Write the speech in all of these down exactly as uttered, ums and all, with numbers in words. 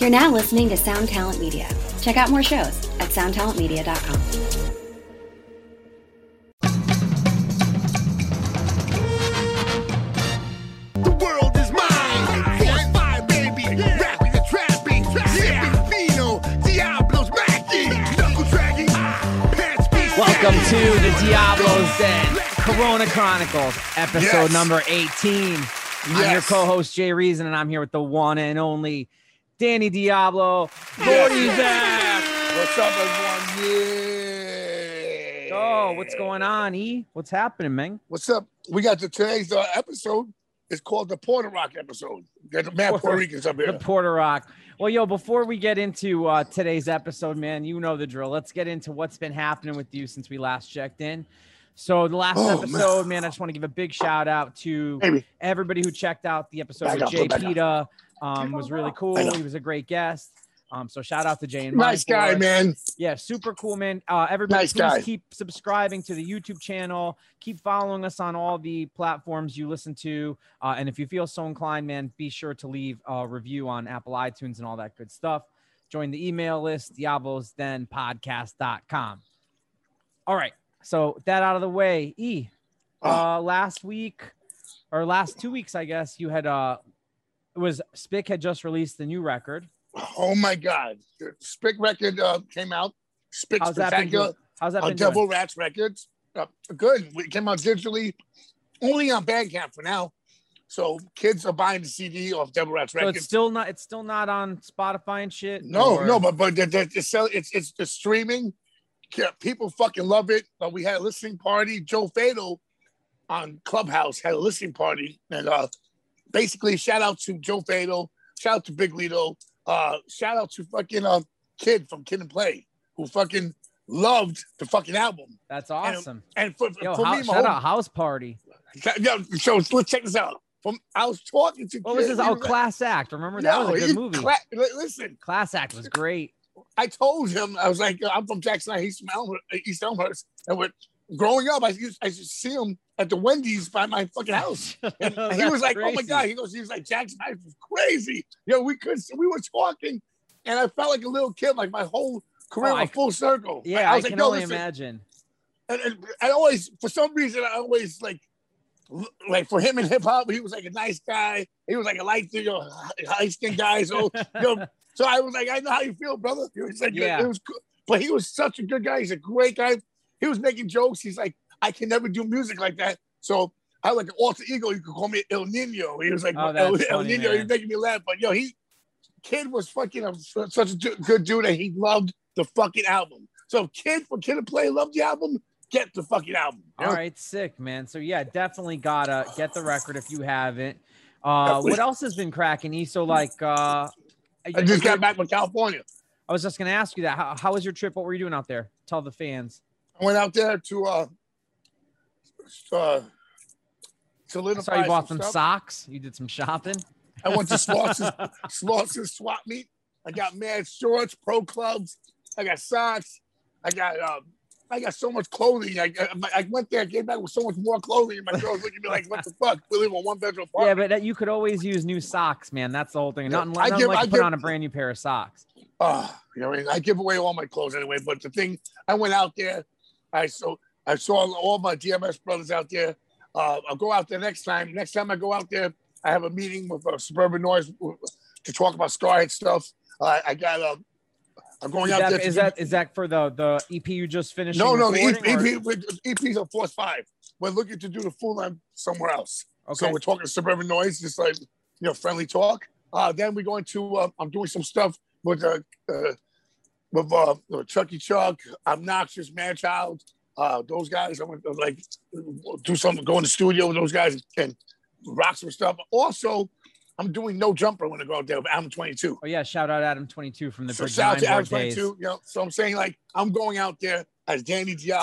You're now listening to Sound Talent Media. Check out more shows at sound talent media dot com. The world is mine. Force fire, baby. Yeah. Rapping and trapping. Yeah. Vino, Diablos, Mackie. Knuckle dragging. Pants beat. Welcome to the Diablos Den Corona Chronicles, episode Yes. number eighteen. I'm Yes. your co-host, Jay Reason, and I'm here with the one and only Danny Diablo. Yes. Forty Zach. What's up, everyone? Yeah. Oh, what's going on, E? What's happening, man? What's up? We got the today's uh, episode. It's called the Puerto Rock episode. Got the mad Puerto Ricans up The here. Puerto Rock. Well, yo, before we get into uh, today's episode, man, you know the drill. Let's get into what's been happening with you since we last checked in. So the last Oh, episode, man. man, I just want to give a big shout out to Maybe. everybody who checked out the episode Back with up, Jay back up. Pita. Um, was really cool. I know. He was a great guest. Um, so shout out to Jay and Nice Mike guy, for it. man. Yeah, super cool, man. Uh, everybody, Nice please guy. keep subscribing to the YouTube channel. Keep following us on all the platforms you listen to. Uh, and if you feel so inclined, man, be sure to leave a review on Apple iTunes and all that good stuff. Join the email list, diablos den podcast dot com. All right. So with that out of the way, E, uh, last week or last two weeks, I guess you had, uh, it was Spick had just released the new record. Oh my God. The Spick record uh, came out. Spick How's that been Spectacular. doing? How's that On been doing? Devil Rats Records. Uh, good. We came out digitally, only on Bandcamp for now. So kids are buying the C D off Devil Rats So Records. it's still not, it's still not on Spotify and shit. No, or- no, but but the, the, the sell, it's it's the streaming. Yeah, people fucking love it. But we had a listening party. Joe Fatal on Clubhouse had a listening party, and uh, basically shout out to Joe Fatal, shout out to Big Lito, uh, shout out to fucking uh, Kid from Kid and Play, who fucking loved the fucking album. that's awesome. And for, Yo, for how, me, my shout whole, out House Party. yo, so let's check this out. From I was talking to What was Kid, this? he Oh, was like, Class Act. Remember that no, was a he's good movie. cla- li- listen. Class Act was great. I told him, I was like, I'm from Jackson, East Elmhurst, East Elmhurst. And with growing up, I used, I used to see him at the Wendy's by my fucking house. And he That's was like, oh my crazy. God. He goes, he was like, Jackson Heights was crazy. Yo, we could, we were talking, and I felt like a little kid, like my whole career Oh, I- was full circle. Yeah, I I, was can like, yo, only listen. imagine. And, and I always, for some reason, I always like, like for him in hip hop, he was like a nice guy. He was like a light, you know, high skinned guy. So, you know, so I was like, I know how you feel, brother. He was like, Yeah. it was good. But he was such a good guy. He's a great guy. He was making jokes. He's like, I can never do music like that. So I have like an alter ego. You could call me El Nino. He was like, Oh, El, that's El funny, Nino. man. He's making me laugh. But yo, he, Kid was fucking a, such a du- good dude that he loved the fucking album. So Kid, for Kid to Play, loved the album, get the fucking album. you All know? right, sick, man. So yeah, definitely gotta get the record if you haven't. Uh, what else has been cracking, E? So like, uh, I just got back from California. I was just gonna ask you that. How, how was your trip? What were you doing out there? Tell the fans. I went out there to uh, uh, I solidify saw you bought some some stuff. socks. You did some shopping. I went to Slaughter's, Slaughter's swap meet. I got mad shorts, pro clubs. I got socks. I got um, I got so much clothing. I, I, I went there, came back with so much more clothing, and my girls looking at me like, "What the fuck? We live in one bedroom Yeah, apartment." but that, you could always use new socks, man. That's the whole thing. Yeah, Nothing, I nothing give- like I to put give- on a brand new pair of socks. Uh, you know, I give away all my clothes anyway. But the thing, I went out there. I saw I saw all my D M S brothers out there. Uh, I'll go out there next time. Next time I go out there, I have a meeting with uh, Suburban Noise to talk about Scarhead stuff. Uh, I got a. I'm going Is out that, there. to is do- that is that for the the E P you just finished? no, no, the recording, or- E P, E P's on Force Five. We're looking to do the full length somewhere else. Okay. So we're talking to Suburban Noise, just like, you know, friendly talk. Uh, then we're going to. Uh, I'm doing some stuff with uh, uh with uh, Chucky Chuck, Obnoxious, Manchild. Uh, those guys. I'm gonna like do something. Go in the studio with those guys and rock some stuff. Also, I'm doing No Jumper when I go out there with Adam twenty-two. Oh yeah, shout out Adam twenty-two from the So Bridge shout out Nine to Board Adam days. twenty-two. You know, so I'm saying like I'm going out there as Danny Diablo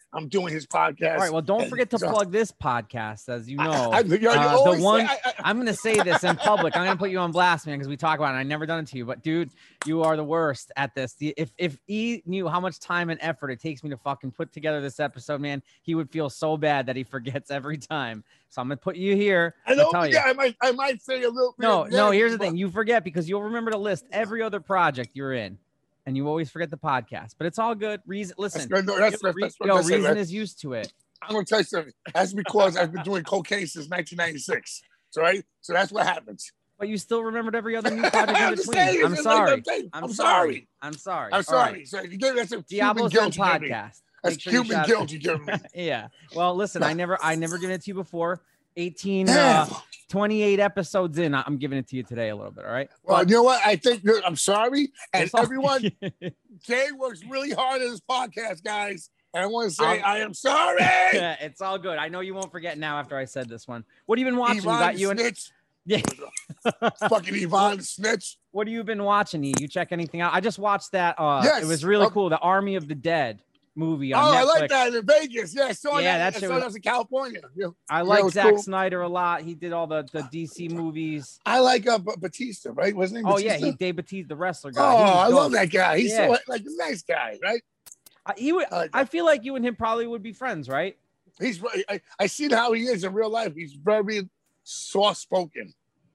I'm doing his podcast. All right. Well, don't and forget to so, plug this podcast, as you know. I, I, you uh, the one say, I, I, I'm going to say this in public. I'm going to put you on blast, man, because we talk about it. And I never done it to you, but dude, you are the worst at this. If if he knew how much time and effort it takes me to fucking put together this episode, man, he would feel so bad that he forgets every time. So I'm going to put you here. I don't tell forget. you. I might I might say a little. No, bit no. Here's the but, thing: you forget because you'll remember to list every other project you're in. And you always forget the podcast, but it's all good. Reason, listen, that's, no, that's, yo, that's, that's, yo, that's reason right. is used to it. I'm gonna tell you something. That's because I've been doing cocaine since nineteen ninety-six. So right, so that's what happens. But you still remembered every other new project in I'm between. saying, I'm it's sorry. like I'm, I'm, I'm sorry. sorry. I'm sorry. I'm All sorry. right. So you give that's a Diablo's Cuban Den guilt you give me. podcast. That's Make sure you Cuban shout- guilt you give me. Yeah. Well, listen, I never, I never given it to you before. eighteen, Damn. uh, twenty-eight episodes in. I'm giving it to you today a little bit. All right. Well, But- you know what? I think that I'm sorry, and It's all- everyone. Jay works really hard at his podcast, guys. And I want to say I'm- I am sorry. Yeah, it's all good. I know you won't forget now after I said this one. What have you been watching? Yvonne you got you and snitch. yeah. Fucking Yvonne snitch. What have you been watching? E? You check anything out? I just watched that. Uh, Yes. It was really Um, cool. The Army of the Dead movie Oh, on I Netflix. like that in Vegas. Yeah, I saw Yeah, that. that I shit saw was- that was in California. Yeah. I Yeah, like it was Zack cool. Snyder a lot. He did all the, the D C movies. I like uh, B- Batista, right? Wasn't he? Oh, yeah. Batista? He Dave Bautista, the wrestler guy. Oh, He was I dope. love that guy. He's Yeah. so like a nice guy, right? Uh, he would, I like I that. feel like you and him probably would be friends, right? He's I, I seen how he is in real life. He's very soft spoken.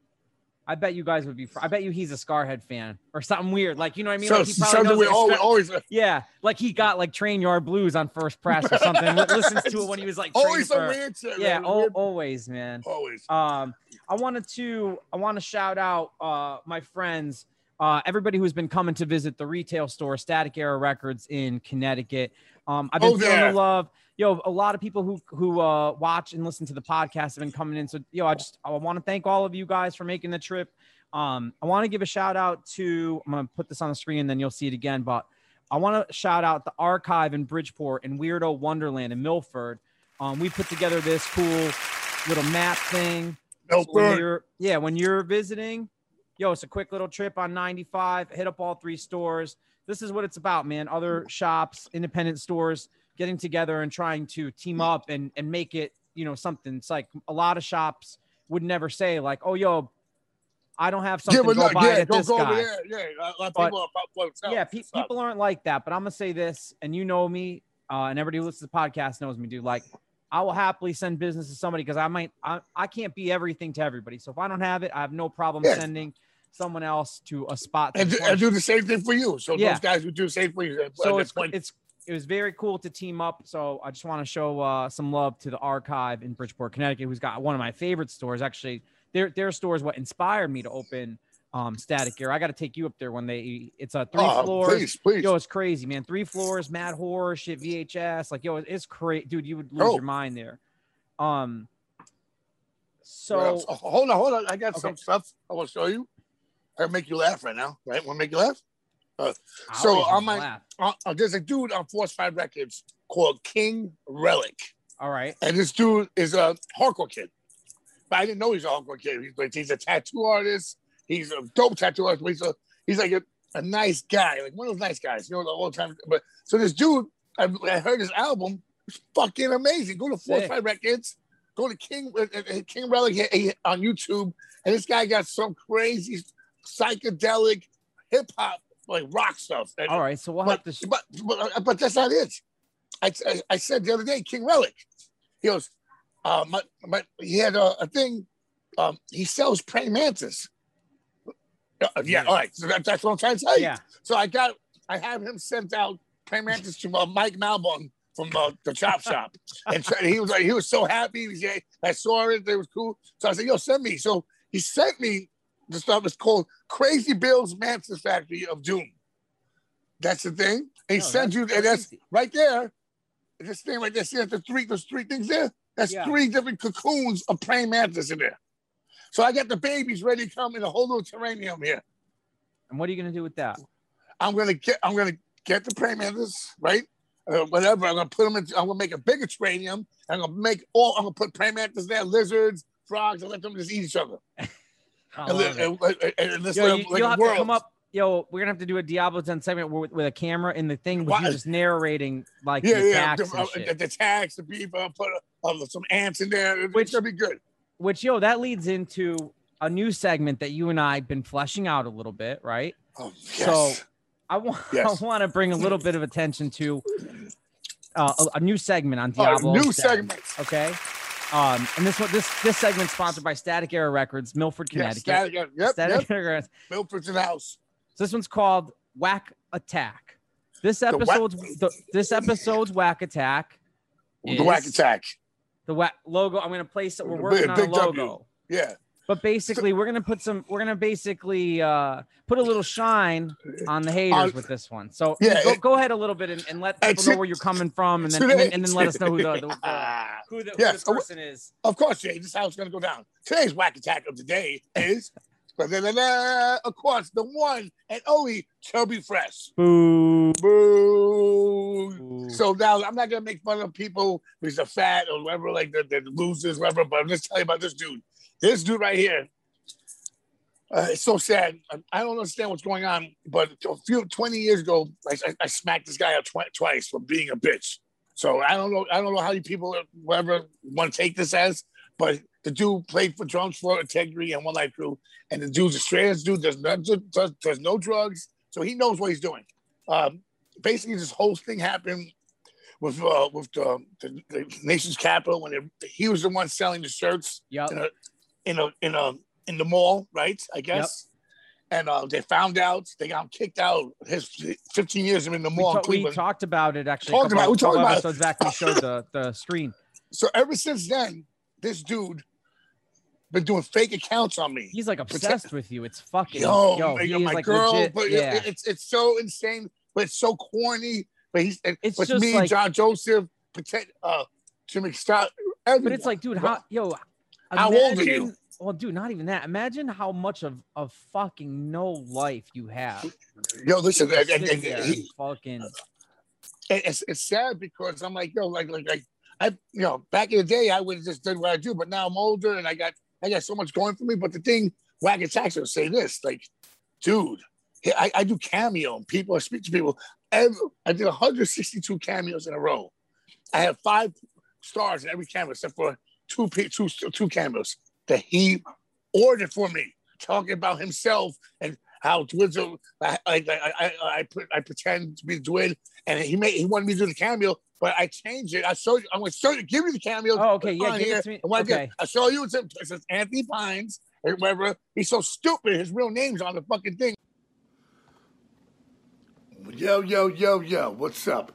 I bet you guys would be. Fr- I bet you he's a Scarhead fan or something weird. Like, you know what I mean? So Like he probably something knows we it's always, Scar- always, yeah, like he got like Train Yard Blues on First Press or something. Li- Listens to it when he was like training always a for- weird shit. Yeah, man. al- Weird- always, man. always. Um, I wanted to I want to shout out uh my friends, uh everybody who's been coming to visit the retail store, Static Era Records in Connecticut. Um, I've been Oh, feeling yeah. the love. Yo, a lot of people who who uh watch and listen to the podcast have been coming in. So yo, I just I want to thank all of you guys for making the trip. Um, I want to give a shout out to I'm gonna put this on the screen and then you'll see it again, but I want to shout out the Archive in Bridgeport and Weirdo Wonderland in Milford. Um, we put together this cool little map thing. No So when burn. you're, yeah, when you're visiting, yo, it's a quick little trip on ninety-five. Hit up all three stores. This is what it's about, man. Other shops, independent stores getting together and trying to team up and, and make it, you know, something. It's like a lot of shops would never say like, oh, yo, I don't have something Yeah, but to go look, buy yeah, at go, this go over guy. there. Yeah, a lot of But- people are about for themselves. Yeah, pe- So, people aren't like that, but I'm gonna say this, and you know me, uh, and everybody who listens to the podcast knows me, dude. Like, I will happily send business to somebody because I might, I, I can't be everything to everybody. So if I don't have it, I have no problem Yeah. sending someone else to a spot. to and, do, launch. and do the same thing for you. So Yeah. those guys would do the same for you. so At it's that point, it's it was very cool to team up. So I just want to show uh, some love to the Archive in Bridgeport, Connecticut, who's got one of my favorite stores. Actually, their their store is what inspired me to open um, Static Gear. I got to take you up there one day. It's a three oh, floors. please, please. Yo, it's crazy, man. Three floors, mad horror shit, V H S. Like, yo, it's crazy, dude. You would lose Oh. your mind there. Um. What So else? Oh, hold on, hold on. I got Okay. some stuff I want to show you. I make you laugh right now, right? Want to make you laugh? Uh, I so always on wanna my- laugh. uh, uh, there's a dude on Force Five Records called King Relic, All right. and this dude is a hardcore kid. But I didn't know he's a hardcore kid. He's like he's a tattoo artist. He's a dope tattoo artist. But he's a he's like a, a nice guy, like one of those nice guys, you know, the whole time. But so this dude, I, I heard his album, it's fucking amazing. Go to Force Sick. Five Records. Go to King uh, uh, King Relic he- he- on YouTube, and this guy got some crazy psychedelic hip hop like rock stuff. And, All right. So we'll but, have to. Sh- but, but but that's not it. I, I, I said the other day, King Relic. He goes, uh, my, my, he had a, a thing. Um, he sells praying mantis. Uh, yeah, Yeah. all right. So that, that's what I'm trying to tell you. yeah. So I got, I have him sent out praying mantis to uh, Mike Malbon from uh, the Chop Shop, and so he was like, he was so happy. He was, yeah, I saw it. It was cool. So I said, yo, send me. So he sent me the stuff. It's called Crazy Bill's Mantis Factory of Doom. That's the thing. And he No, sends you, that's and that's crazy. right there. This thing right there. See that the three, those three things there? That's Yeah. three different cocoons of praying mantis in there. So I got the babies ready to come in a whole little terrarium here. And what are you gonna do with that? I'm gonna get, I'm gonna get the praying mantis, right? Uh, whatever. I'm gonna put them in. I'm gonna make a bigger terrarium. I'm gonna make all. I'm gonna put praying mantis there, lizards, frogs, and let them just eat each other. I And, love li- it. and, and, and this Yo, little, you, like you'll a have world. to come up. yo, we're gonna have to do a Diablo ten segment with, with a camera in the thing, with Why- you just narrating like Yeah, the yeah. attacks The, and uh, shit. the, the tags, the people, I'll put uh, some ants in there. It's Which- gonna be good. Which, yo, that leads into a new segment that you and I have been fleshing out a little bit, right? Oh, So yes. I want Yes. I want to bring a little bit of attention to uh, a, a new segment on Oh, Diablo. new Den, segment. okay? Um, and this one, this this segment sponsored by Static Era Records, Milford, Yes, Connecticut. static, yep, Static yep. Era Records. Milford's in the house. So this one's called Whack Attack. This whack- episode's the, this episode's Whack Attack. The whack is attack. The whack logo. I'm gonna place it. We're The working big- on a big W. logo. Yeah. But basically, we're gonna put some. We're gonna basically uh, put a little shine on the haters On- with this one. So Yeah, go, it- go ahead a little bit and, and let people It's know it- where you're coming from, and then and then, and then let us know who the, the, the who the, who Yes, the person is. Of course, Jay. This is how it's going to go down. Today's whack attack of the day is, of course, the one and only Chubby Fresh. Boo. Boo. Boo. So now I'm not going to make fun of people who's a fat or whatever, like the, the losers, whatever, but I'm just telling you about this dude. This dude right here. Uh, it's so sad. I, I don't understand what's going on, but a few twenty years ago, I, I, I smacked this guy out tw- twice for being a bitch. So I don't know. I don't know how you people, whatever, want to take this as, but the dude played for Drums for Integrity and One Life Crew, and the dude's a straight ass dude. There's no, does, there's no drugs, so he knows what he's doing. Um, basically, this whole thing happened with uh, with the, the, the nation's capital when it, he was the one selling the shirts Yep. in a in a in a in the mall, right? I guess. And uh, they found out, they got him kicked out. His fifteen years in the We, mall in ta- we Cleveland. talked about it actually. Talked a couple, about- we talked couple about it. episodes back. We showed the the screen. So ever since then, this dude been doing fake accounts on me. He's like obsessed with you. It's fucking Yo, yo. my, he my is like girl, legit. but it- Yeah. it's it's so insane, but it's so corny. But he's It's with just me, like- John Joseph, Patet, uh, Jimmy Scott. But it's like, dude, how yo? How old are imagine- you? Well, dude, not even that. Imagine how much of of fucking no life you have. yo, listen, To and, sit and- and there he- and fucking. it's it's sad because I'm like, yo, like like like I, you know, back in the day, I would have just done what I do, but now I'm older and I got I got so much going for me. But the thing, Whack Attacks will say this, like, dude, I, I do cameo and people, I speak to people. Every, I did one hundred sixty-two cameos in a row. I have five stars in every cameo except for two pe- two two cameos that he ordered for me, talking about himself and how Dwizzle, I I, I I I put I pretend to be Dwid, and he made he wanted me to do the cameo, but I changed it. I showed you. I'm going to show you. Give you the cameo. Oh, okay, yeah, on give here. it to me. And what I did, Okay. I show you. It's, it says Anthony Pines or whatever. He's so stupid. His real name's on the fucking thing. Yo, yo, yo, yo. What's up?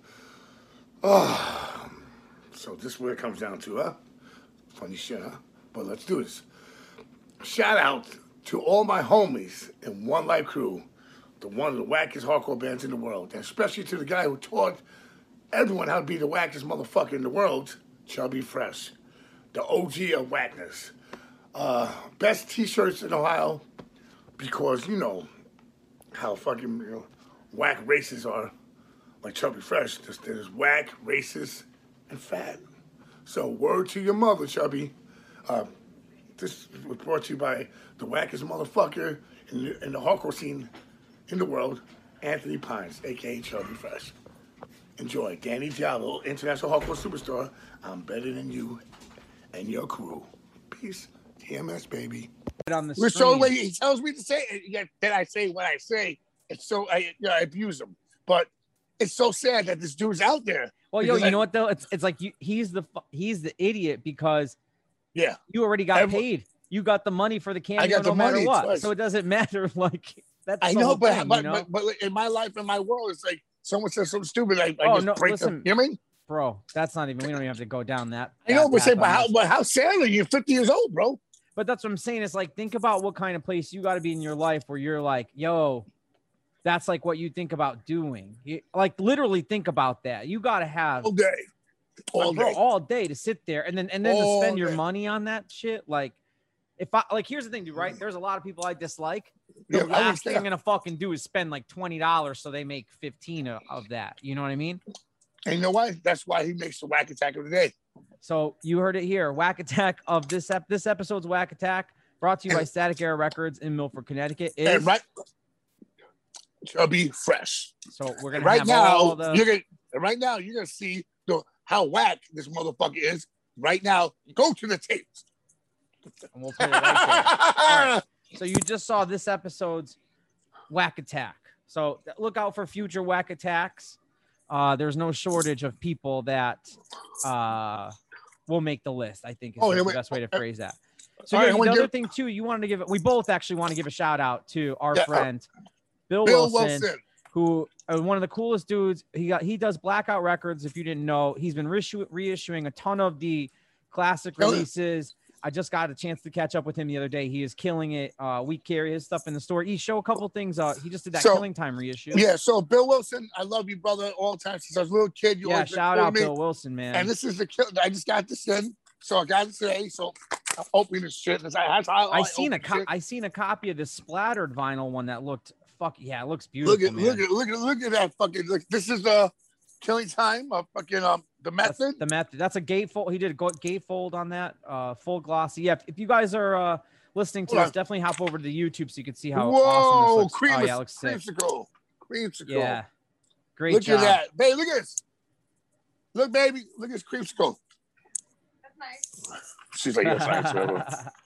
Oh, so this is where it comes down to, huh? Funny shit, huh? But let's do this. Shout out to all my homies in One Life Crew, the one of the wackest hardcore bands in the world, and especially to the guy who taught everyone how to be the wackest motherfucker in the world, Chubby Fresh, the O G of wackness. Uh, best t-shirts in Ohio, because you know how fucking you know, whack races are, like Chubby Fresh. There's, there's whack, racist, and fat. So word to your mother, Chubby. Uh, this was brought to you by the wackest motherfucker in the, in the hardcore scene in the world, Anthony Pines, a k a. Chubby Fresh. Enjoy. Danny Diablo, international hardcore superstar. I'm better than you and your crew. Peace. T M S, baby. On the Which screen. the way he tells me to say it, yet then I say what I say. It's so I, you know, I abuse him, but it's so sad that this dude's out there. Well, yo, because you I- know what though? It's it's like you, he's the fu- he's the idiot because Yeah, you already got Every- paid. You got the money for the cameo got the no matter money, what. twice. So it doesn't matter. Like that's I the know, whole but, thing, but, you know? but but in my life, in my world, it's like someone says something stupid. I, I Oh, just no, break listen. them. You know what I mean? Bro, that's not even. We don't even have to go down that. I know, that but say, path but on how, this. but how sad are you? You're fifty years old, bro. But that's what I'm saying. It's like, think about what kind of place you got to be in your life where you're like, yo, that's like what you think about doing. You, like, literally think about that. You got to have All day, all like, bro, day. all day to sit there and then and then All to spend your day. money on that shit. Like, if I like, here's the thing, dude. Right? There's a lot of people I dislike. The Yeah, I last thing understand. I'm gonna fucking do is spend like twenty dollars so they make fifteen of, of that. You know what I mean? And you know why? That's why he makes the whack attack of the day. So you heard it here. Whack Attack of this ep- this episode's Whack Attack, brought to you by Static Era Records in Milford, Connecticut. Is And right, Chubby Fresh. So we're gonna right have now. all the... You're gonna right now. You're gonna see the how whack this motherfucker is. Right now, go to the tapes. And we'll play it right there. Right. So you just saw this episode's Whack Attack. So look out for future Whack Attacks. Uh, there's no shortage of people that uh, will make the list, I think is Oh, the yeah, wait. best way to phrase that. So All yeah, right, I the wanna other give- thing too, you wanted to give it, we both actually want to give a shout out to our Yeah, uh, friend Bill, Bill Wilson, Wilson. who uh, one of the coolest dudes. He got he does Blackout Records. If you didn't know, he's been reissue, reissuing a ton of the classic Kill it. releases. I just got a chance to catch up with him the other day. He is killing it. Uh, we carry his stuff in the store. He show a couple things. Uh, he just did that So- Killing Time reissue. Yeah, so Bill Wilson, I love you, brother, all the time since I was a little kid. You yeah. always been Shout cool out to me. Bill Wilson, man. And this is the kill. I just got this in, so I got it today. So I'm opening this shit. That's how, that's how I seen a open co- shit. I seen a copy of the splattered vinyl one that looked fuck yeah, it looks Look beautiful. at man. look at look at look at that fucking. Look, this is the Killing Time of fucking um the That's method. the method. That's a gatefold. He did a go- gatefold on that. Uh, full glossy. Yeah. If, if you guys are uh listening to Hold this, on. definitely hop over to the YouTube so you can see how Whoa, awesome this looks. cream, Oh yeah, it looks sick. creamsicle, creamsicle. Yeah. Great Look job. at that, baby. Look at this. Look, baby. Look at this creamsicle. That's nice. She's like, yes, I am.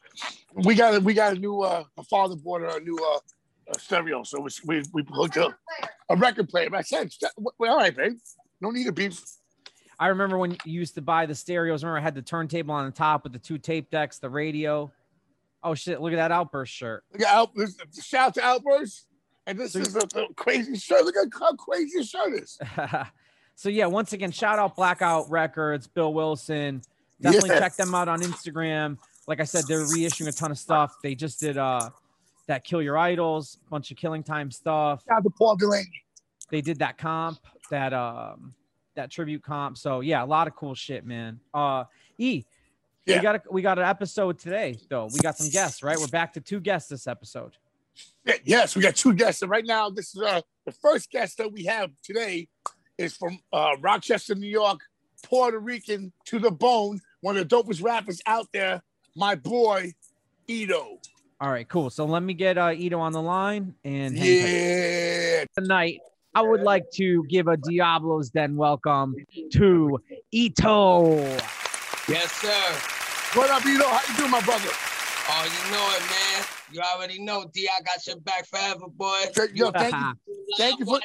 we got a, we got a new. Uh, my father bought her a new uh, uh stereo, so we we, we hooked up a record player. But I said, well, all right, babe. No need to beef. I remember when you used to buy the stereos. Remember, I had the turntable on the top with the two tape decks, the radio. Oh shit! Look at that Outburst shirt. Look at Out. This, shout out to Outburst. And this So- is a, a crazy shirt. Look at how crazy the shirt is. So yeah, once again, shout out Blackout Records, Bill Wilson. Definitely Yeah. check them out on Instagram. Like I said, they're reissuing a ton of stuff. They just did uh that Kill Your Idols, bunch of Killing Time stuff. Shout out to Paul Delaney. They did that comp, that um that tribute comp. So yeah, a lot of cool shit, man. Uh E, Yeah. we got a, we got an episode today though. We got some guests, right? We're back to two guests this episode. Yeah, yes, we got two guests. And right now, this is uh, the first guest that we have today is from uh, Rochester, New York, Puerto Rican to the bone, one of the dopest rappers out there, my boy, Ito. All right, cool. So let me get uh Ito on the line and hang tight. Yeah. Tonight, I would like to give a Diablos Den welcome to Ito. Yes, sir. What up, Ito? How you doing, my brother? Oh, you know it, man. You already know, D. I got your back forever, boy. Thank- Yo, thank you. Thank you for-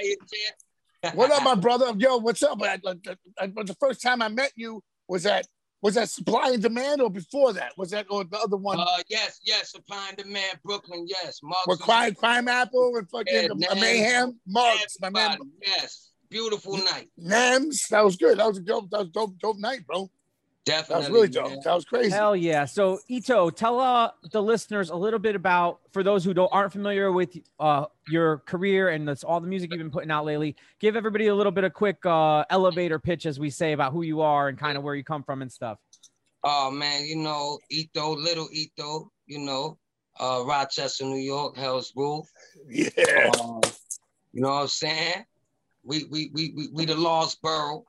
What up, my brother? Yo, what's up? I, I, I, I- the first time I met you was at was that Supply and Demand or before that? Was that or the other one? Uh, yes, yes, Supply and Demand, Brooklyn, yes. Mugs with was- Crime, Crime Apple and fucking Yeah, uh, Nams. Mayhem? Mugs, my man. Everybody, yes. Beautiful night. Nams, that was good. That was a dope, that was a dope, dope night, bro. That Definitely. was really dope. man. That was crazy. Hell yeah. So Ito, tell uh, the listeners a little bit about, for those who don't aren't familiar with uh, your career and that's all the music you've been putting out lately, give everybody a little bit of quick uh, elevator pitch, as we say, about who you are and kind of where you come from and stuff. Oh, man, you know, Ito, little Ito, you know, uh, Rochester, New York, Hell's Roof. Yeah. Um, you know what I'm saying? We we we we, we the lost borough.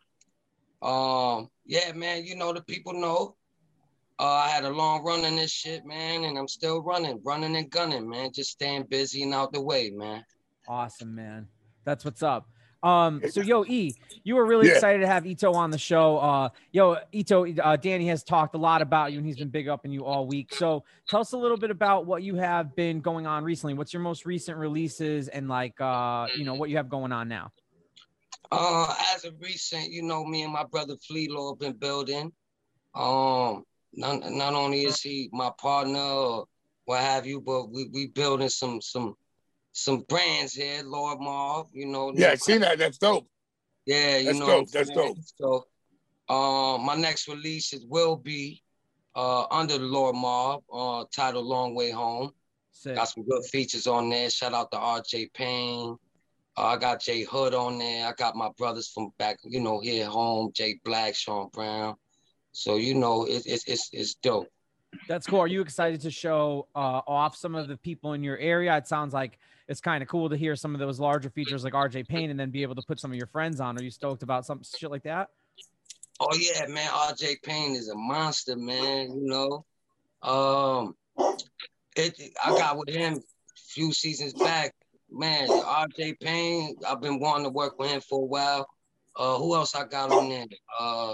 Um, yeah, man, you know the people know. Uh, I had a long run in this shit, man, and I'm still running, running and gunning, man. Just staying busy and out the way, man. Awesome, man. That's what's up. Um, so yo, E, you were really Yeah. excited to have Ito on the show. Uh, yo, Ito, uh, Danny has talked a lot about you and he's been big upping you all week. So tell us a little bit about what you have been going on recently. What's your most recent releases and like, uh, you know, what you have going on now? Uh, as of recent, you know, me and my brother Fleetlaw have been building. Um, not, not only is he my partner or what have you, but we we building some some some brands here, Lord Marv, you know. Yeah, I seen that. That's dope. Yeah, you That's know. dope, what I'm that's saying? dope. So, um, my next release is will be uh under the Lord Marv, uh, titled Long Way Home. Sick. Got some good features on there. Shout out to R J Payne. Uh, I got Jay Hood on there. I got my brothers from back, you know, here at home, Jay Black, Sean Brown. So, you know, it, it, it's it's dope. That's cool. Are you excited to show uh, off some of the people in your area? It sounds like it's kind of cool to hear some of those larger features like R J Payne and then be able to put some of your friends on. Are you stoked about some shit like that? Oh, yeah, man. R J Payne is a monster, man, you know. Um, it, I got with him a few seasons back. man, R J Payne, I've been wanting to work with him for a while. Uh, who else I got on there? Uh,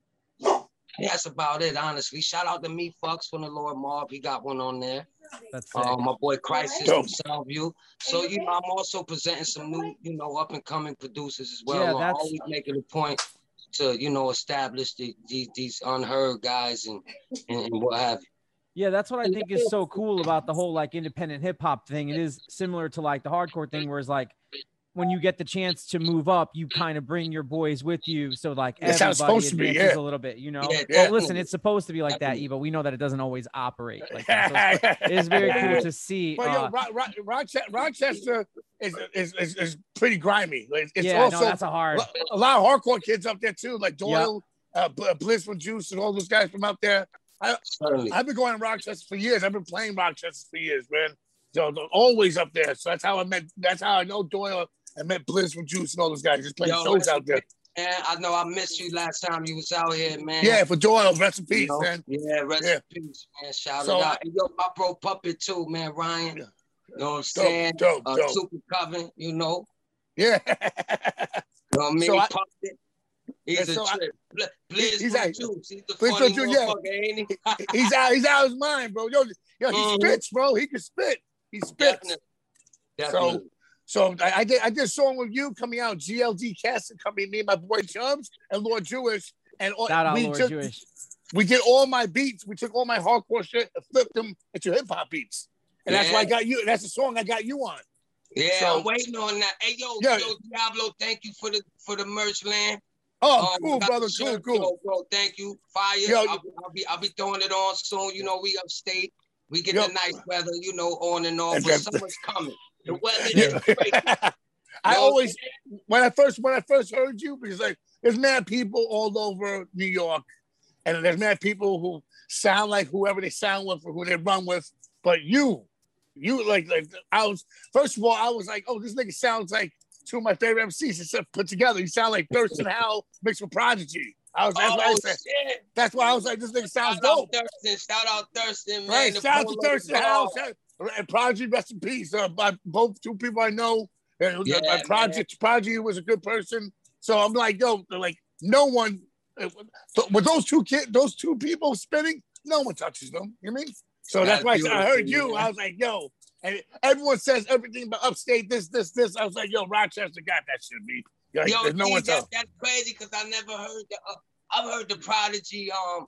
yeah, that's about it, honestly. Shout out to Me Fucks from the Lord Mob. He got one on there. That's sick. Uh, my boy Crisis Dope. from Soundview. So, you know, I'm also presenting some new, you know, up and coming producers as well. Yeah, I'm that's- always making a point to, you know, establish the, these these unheard guys and, and, and what have you. Yeah, that's what I think is so cool about the whole like independent hip hop thing. It is similar to like the hardcore thing, whereas like when you get the chance to move up, you kind of bring your boys with you. So like That's how it's everybody supposed to be, advances yeah. a little bit, you know? Yeah, Well, yeah. listen, it's supposed to be like that, but we know that it doesn't always operate like that. So it's, it's very cool to see. But uh, yo, Ro- Ro- Rochester, Rochester is, is is is pretty grimy. Like, it's yeah, also no, that's a hard. a lot of hardcore kids up there too, like Doyle, uh, Bl- Bliss from Juice, and all those guys from out there. I, Certainly. I've been going to Rochester for years. I've been playing Rochester for years, man. So they're always up there. So that's how I met. That's how I know Doyle. I met Bliss from Juice and all those guys. Just playing Yo, shows out there. Man, I know I missed you last time you was out here, man. Yeah, for Doyle, rest in peace, You know? man. Yeah, rest Yeah. in peace, man. Shout So it I- out. And yo, my bro Puppet too, man, Ryan. Yeah. You know what I'm saying? Dope, uh, dope. Super Coven, you know. Yeah. You know what I mean? So I- Puppet. He's and a so I- trip. Bl- Blizz he's from out- Juice. He's the Blizz funny from Juice, yeah. motherfucker, ain't he? he's out. He's out of his mind, bro. Yo, yo, he Mhm. spits, bro. He can spit. He spits. Definitely. Definitely. So I, I did I did a song with you coming out, G L D Casting Company, me and my boy Chubs and Lord Jewish. And all, Shout out we Lord just, Jewish. we did all my beats. We took all my hardcore shit and flipped them into hip hop beats. And that's why I Yeah. got you. That's the song I got you on. Yeah, So- I'm waiting on that. Hey, yo, Yeah. yo, Diablo, thank you for the for the merch, land. Oh, Um, cool, got brother. the Cool, shirt, cool. Yo, bro, thank you. Fire. Yo, I'll, be- I'll be I'll be throwing it on soon. You know, we upstate. We get Yo. the nice weather, you know, on and off. And But that's- summer's coming. The weather Yeah. is great. I Yo, always when I first when I first heard you, because like there's mad people all over New York, and there's mad people who sound like whoever they sound with or who they run with. But you, you like like I was first of all, I was like, oh, this nigga sounds like two of my favorite M Cs except put together. You sound like Thurston Howell mixed with Prodigy. I was that's Oh, why I said shit. that's why I was like, this nigga sounds Shout out dope. Thurston. Shout out Thurston, man. Right, The shout out to Polo Thurston Dog. Howell shout- and Prodigy, rest in peace. Uh, by both two people I know. And Yeah, uh, Prodigy, Prodigy was a good person. So I'm like, yo, like no one. uh, With those two kids, those two people spinning, no one touches them. You know what I mean? So that's, That's why I, said- I heard beautiful, you. man. I was like, yo, and everyone says everything but upstate, this, this, this. I was like, yo, Rochester got that shit beat. Like, Yo, there's no see, one that, else. that's crazy because I never heard the. Uh, I've heard the Prodigy. Um,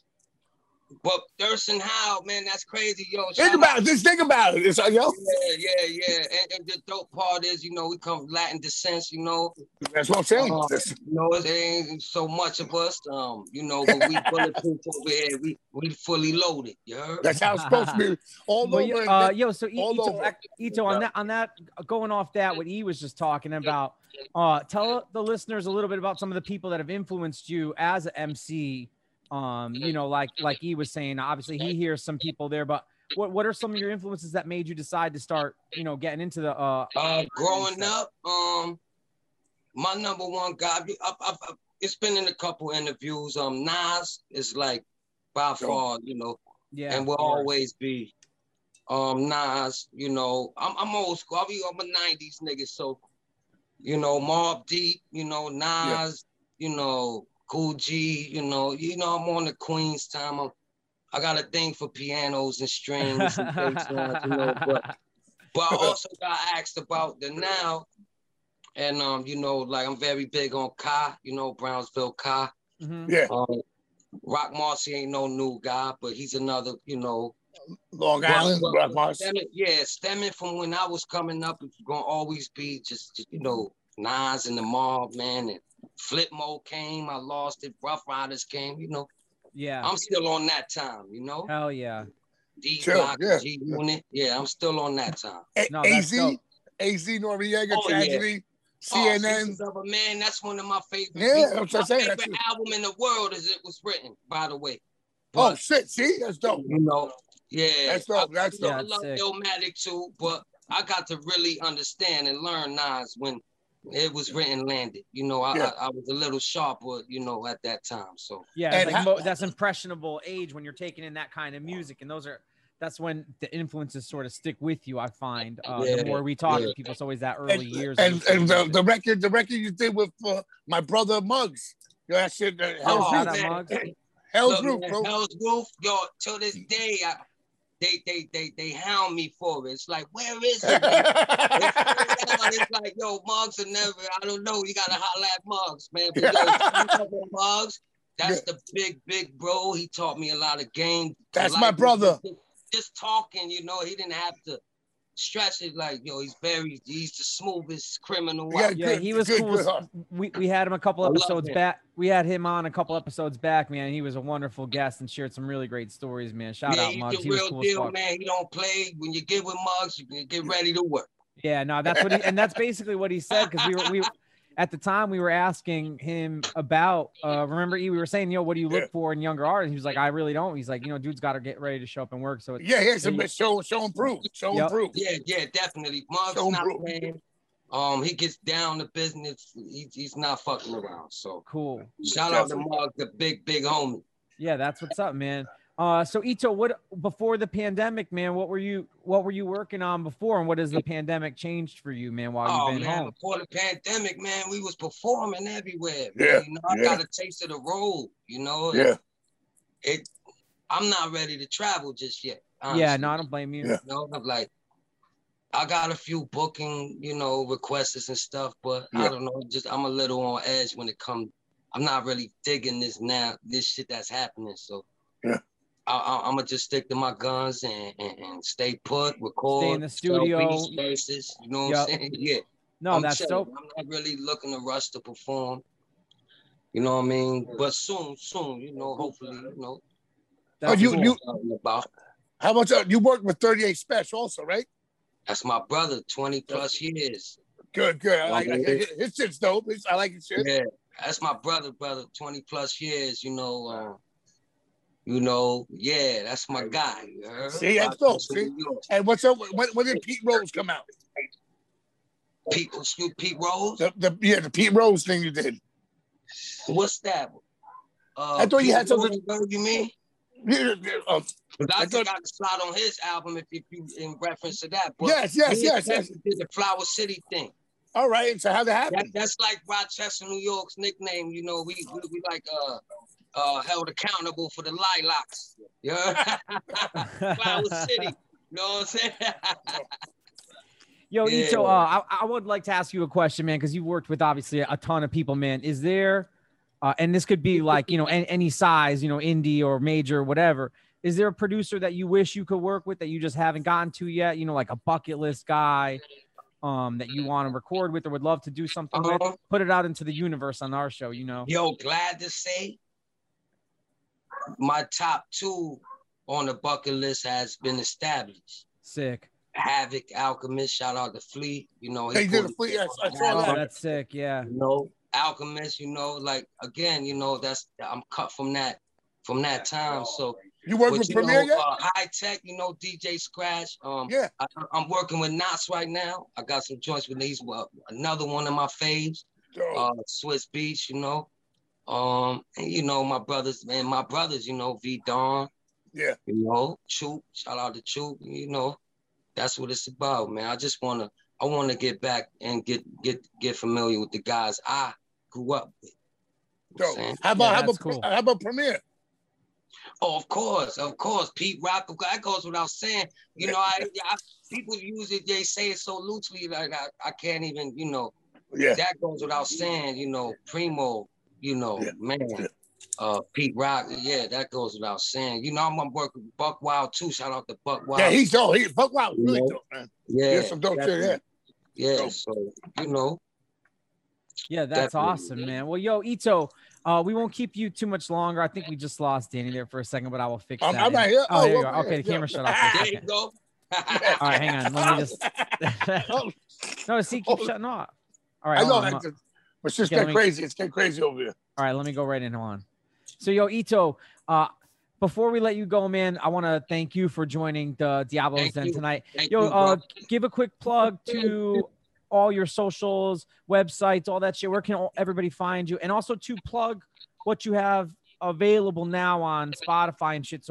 but Thurston Howell, man, that's crazy, yo. Think shout about it. Just think about it. It's like, yo, Yeah, yeah, yeah. And, and the dope part is, you know, we come from Latin descent, you know. that's what I'm saying. Um, That's- you know, it ain't so much of us, um, you know, but we bulletproof over here. We we fully loaded, you heard? That's how it's supposed to be. All Well, over. yo, uh, yo, so I- all Ito, over. back- Ito, on that, on that, going off that, what E was just talking about, uh, tell the listeners a little bit about some of the people that have influenced you as an M C. Um, you know, like like E was saying, obviously he hears some people there, but what what are some of your influences that made you decide to start, you know, getting into the uh, Uh, growing up, um, my number one guy, I, I, I, it's been in a couple interviews. Um, Nas is like by far, you know, yeah, and will of course. always be. Um, Nas, you know, I'm I'm old school. I'm I'm a nineties nigga, so you know, Mobb Deep, you know, Nas, you know, Cool G, you know, you know, I'm on the Queen's time. I'm, I got a thing for pianos and strings and bass lines, you know, but but I also got asked about the now, and um, you know, like I'm very big on Kai, you know, Brownsville Kai. Mhm. Yeah, Um, Rock Marcy ain't no new guy, but he's another, you know. Long But- Island, but- Rock but Mars. stemming- yeah, stemming from when I was coming up, it's gonna always be just, just, you know, Nas and the Mob, man, and Flip Mode came, I lost it, Rough Riders came, you know. Yeah, I'm still on that time, you know. hell yeah. D Sure, Block, yeah. G Unit, yeah, I'm still on that time. A- No, that's AZ, dope. AZ Noriega, Oh, yeah. Tragedy, Oh, C N N. Pieces of a Man, that's one of my favorite. Yeah, beats. that's what my I'm saying, favorite that's- album in the world as it was written, by the way. Oh But, shit! See, that's dope. you know, yeah, That's dope, that's I, you know, dope. I love Yeah, sick. Illmatic too, but I got to really understand and learn Nas when it was written landed. You know, I, Yeah. I, I was a little sharper, you know, at that time. So Yeah, And it's like how- mo- that's impressionable age when you're taking in that kind of music, and those are that's when the influences sort of stick with you. I find uh, Yeah, the more we talk yeah. to people, it's always that early And, years. and, and the, the record, the record you did with uh, my brother Muggs. Yo, that shit, uh, Hell's Oh, shout Roof. out man. Muggs. Hell's Look, Roof, man, bro. Hell's Roof, yo, till this day, I, they, they, they, they hound me for it. It's like, where is it? It's, it's like, yo, Muggs will never, I don't know, you gotta holler at Muggs, man. But yo, shout out to Muggs, that's the big, big bro. He taught me a lot of game. That's Like, my brother. Just, just talking, you know, he didn't have to stretch it like, yo, he's very, he's the smoothest criminal. Yeah, out. Yeah, Good- he was good- cool. good as- heart. We we had him a couple I love episodes him. back. We had him on a couple episodes back, man. He was a wonderful guest and shared some really great stories, man. Shout yeah, out he's Muggs. the He was real cool as deal, fuck. man. He don't play. When you get with Muggs, you can get ready to work. Yeah, no, that's what he and that's basically what he said because we were we at the time we were asking him about uh remember E, we were saying, yo, what do you look Yeah. for in younger artists? He was like, I really don't. He's like, you know, dude's got to get ready to show up and work. So it's, Yeah, yeah, some Yeah. show, show and prove, show Yep. and prove. Yeah, yeah, definitely. Muggs Show him, not bro. playing. Um, he gets down to business. He, he's not fucking around. So cool. shout out to Definitely. Muggs, the big, big homie. Yeah, that's what's up, man. Uh, so Ito, what before the pandemic, man? What were you what were you working on before, and what has the pandemic changed for you, man? While Oh you've been man, home? before the pandemic, man, we was performing everywhere. Yeah, Man. You know, I yeah. got a taste of the road. You know, Yeah, it. I'm not ready to travel just yet. Yeah, honestly. no, I don't blame you. Yeah. You know, I'm like, I got a few booking, you know, requests and stuff, but I Yeah. don't know. Just I'm a little on edge when it comes. I'm not really digging this now. This shit that's happening. So Yeah. I, I, I'm gonna just stick to my guns and, and, and stay put, record, Stay in the sell studio. beats, verses, you know what Yep. I'm saying? Yeah. No, I'm that's chilling. dope. I'm not really looking to rush to perform. You know what I mean? But soon, soon, you know, hopefully, you know. Oh, That's you- cool. you- talking about. how much uh, you worked with thirty-eight Special also, right? That's my brother, twenty plus years. Good, good. I like Okay. his, his shit's dope. His, I like his shit. Yeah, that's my brother, brother, twenty plus years, you know. Uh, you know, yeah, that's my guy. You heard? See, that's dope, Rochester, see? New York. And what's up? When, when did Pete Rose come out? Pete, excuse Pete Rose? The, the yeah, the Pete Rose thing you did. What's that? Uh, I thought you Pete had something- Rose, you mean? Yeah, yeah, um, 'Cause I, I think thought- I could slide on his album if, if you in reference to that. But yes, yes, me yes, and yes. Pepsi did the Flower City thing. All right. So how that That, happened? that's like Rochester, New York's nickname. You know, we we, we like uh uh held accountable for the lilacs. Yeah, Flower City. You know what I'm saying? Yo, Yeah. Ito, uh, I, I would like to ask you a question, man, because you've worked with obviously a ton of people, man. Is there, uh, and this could be like, you know, any, any size, you know, indie or major, whatever. Is there a producer that you wish you could work with that you just haven't gotten to yet? You know, like a bucket list guy um, that you want to record with or would love to do something with? Uh-huh. Put it out into the universe on our show, you know? Yo, glad to say my top two on the bucket list has been established. Sick. Havoc, Alchemist, shout out to Fleet. You know, They did a put- Fleet, yes, I saw Oh, that. that's sick. Yeah. You know, Alchemist. You know, like again, you know, that's I'm cut from that from that time. So, You work but with you Premier know, yet? uh, High Tech. You know, D J Scratch. Um, Yeah. I, I'm working with Knots right now. I got some joints with these. Well, another one of my faves, So, uh, Swiss Beats. You know, um, and you know my brothers, man, my brothers. You know, V Dawn. yeah. You know, Choop. Shout out to Choop. You know, that's what it's about, man. I just wanna, I wanna get back and get get get familiar with the guys I grew up with. You know what I'm So, saying? how about Yeah, how that's about cool. how about Premier? Oh, of course, of course. Pete Rock, that goes without saying. You know, I, I people use it, they say it so loosely, like I, I can't even, you know, Yeah. that goes without saying, you know, Primo, you know, Yeah. man. Yeah. Uh, Pete Rock, yeah, that goes without saying. You know, I'm gonna work with Buck Wild too. Shout out to Buck Wild. Yeah, he's dope. He Buck Wild, You really know? dope, man. yeah, There's some dope shit, yeah. yeah. Dope. So you know, Yeah, that's Definitely. awesome, man. Well, yo, Ito, uh, we won't keep you too much longer. I think we just lost Danny there for a second, but I will fix I'm, that. I'm right here. Oh, there you well, go. Okay, the yeah. camera shut off for a there you second. go. All right, hang on. Let me just. Oh, No, see, keep shutting off. All right, I hold know, on, I hold on. just, but it's just Okay, get let me- crazy. It's getting crazy over here. All right, let me go right in. Hold on. So, yo, Ito, uh, before we let you go, man, I want to thank you for joining the Diablo's Thank Den you. tonight. Thank Yo, you, uh, bro. give a quick plug to all your socials, websites, all that shit. Where can all, everybody find you? And also to plug what you have available now on Spotify and shit. So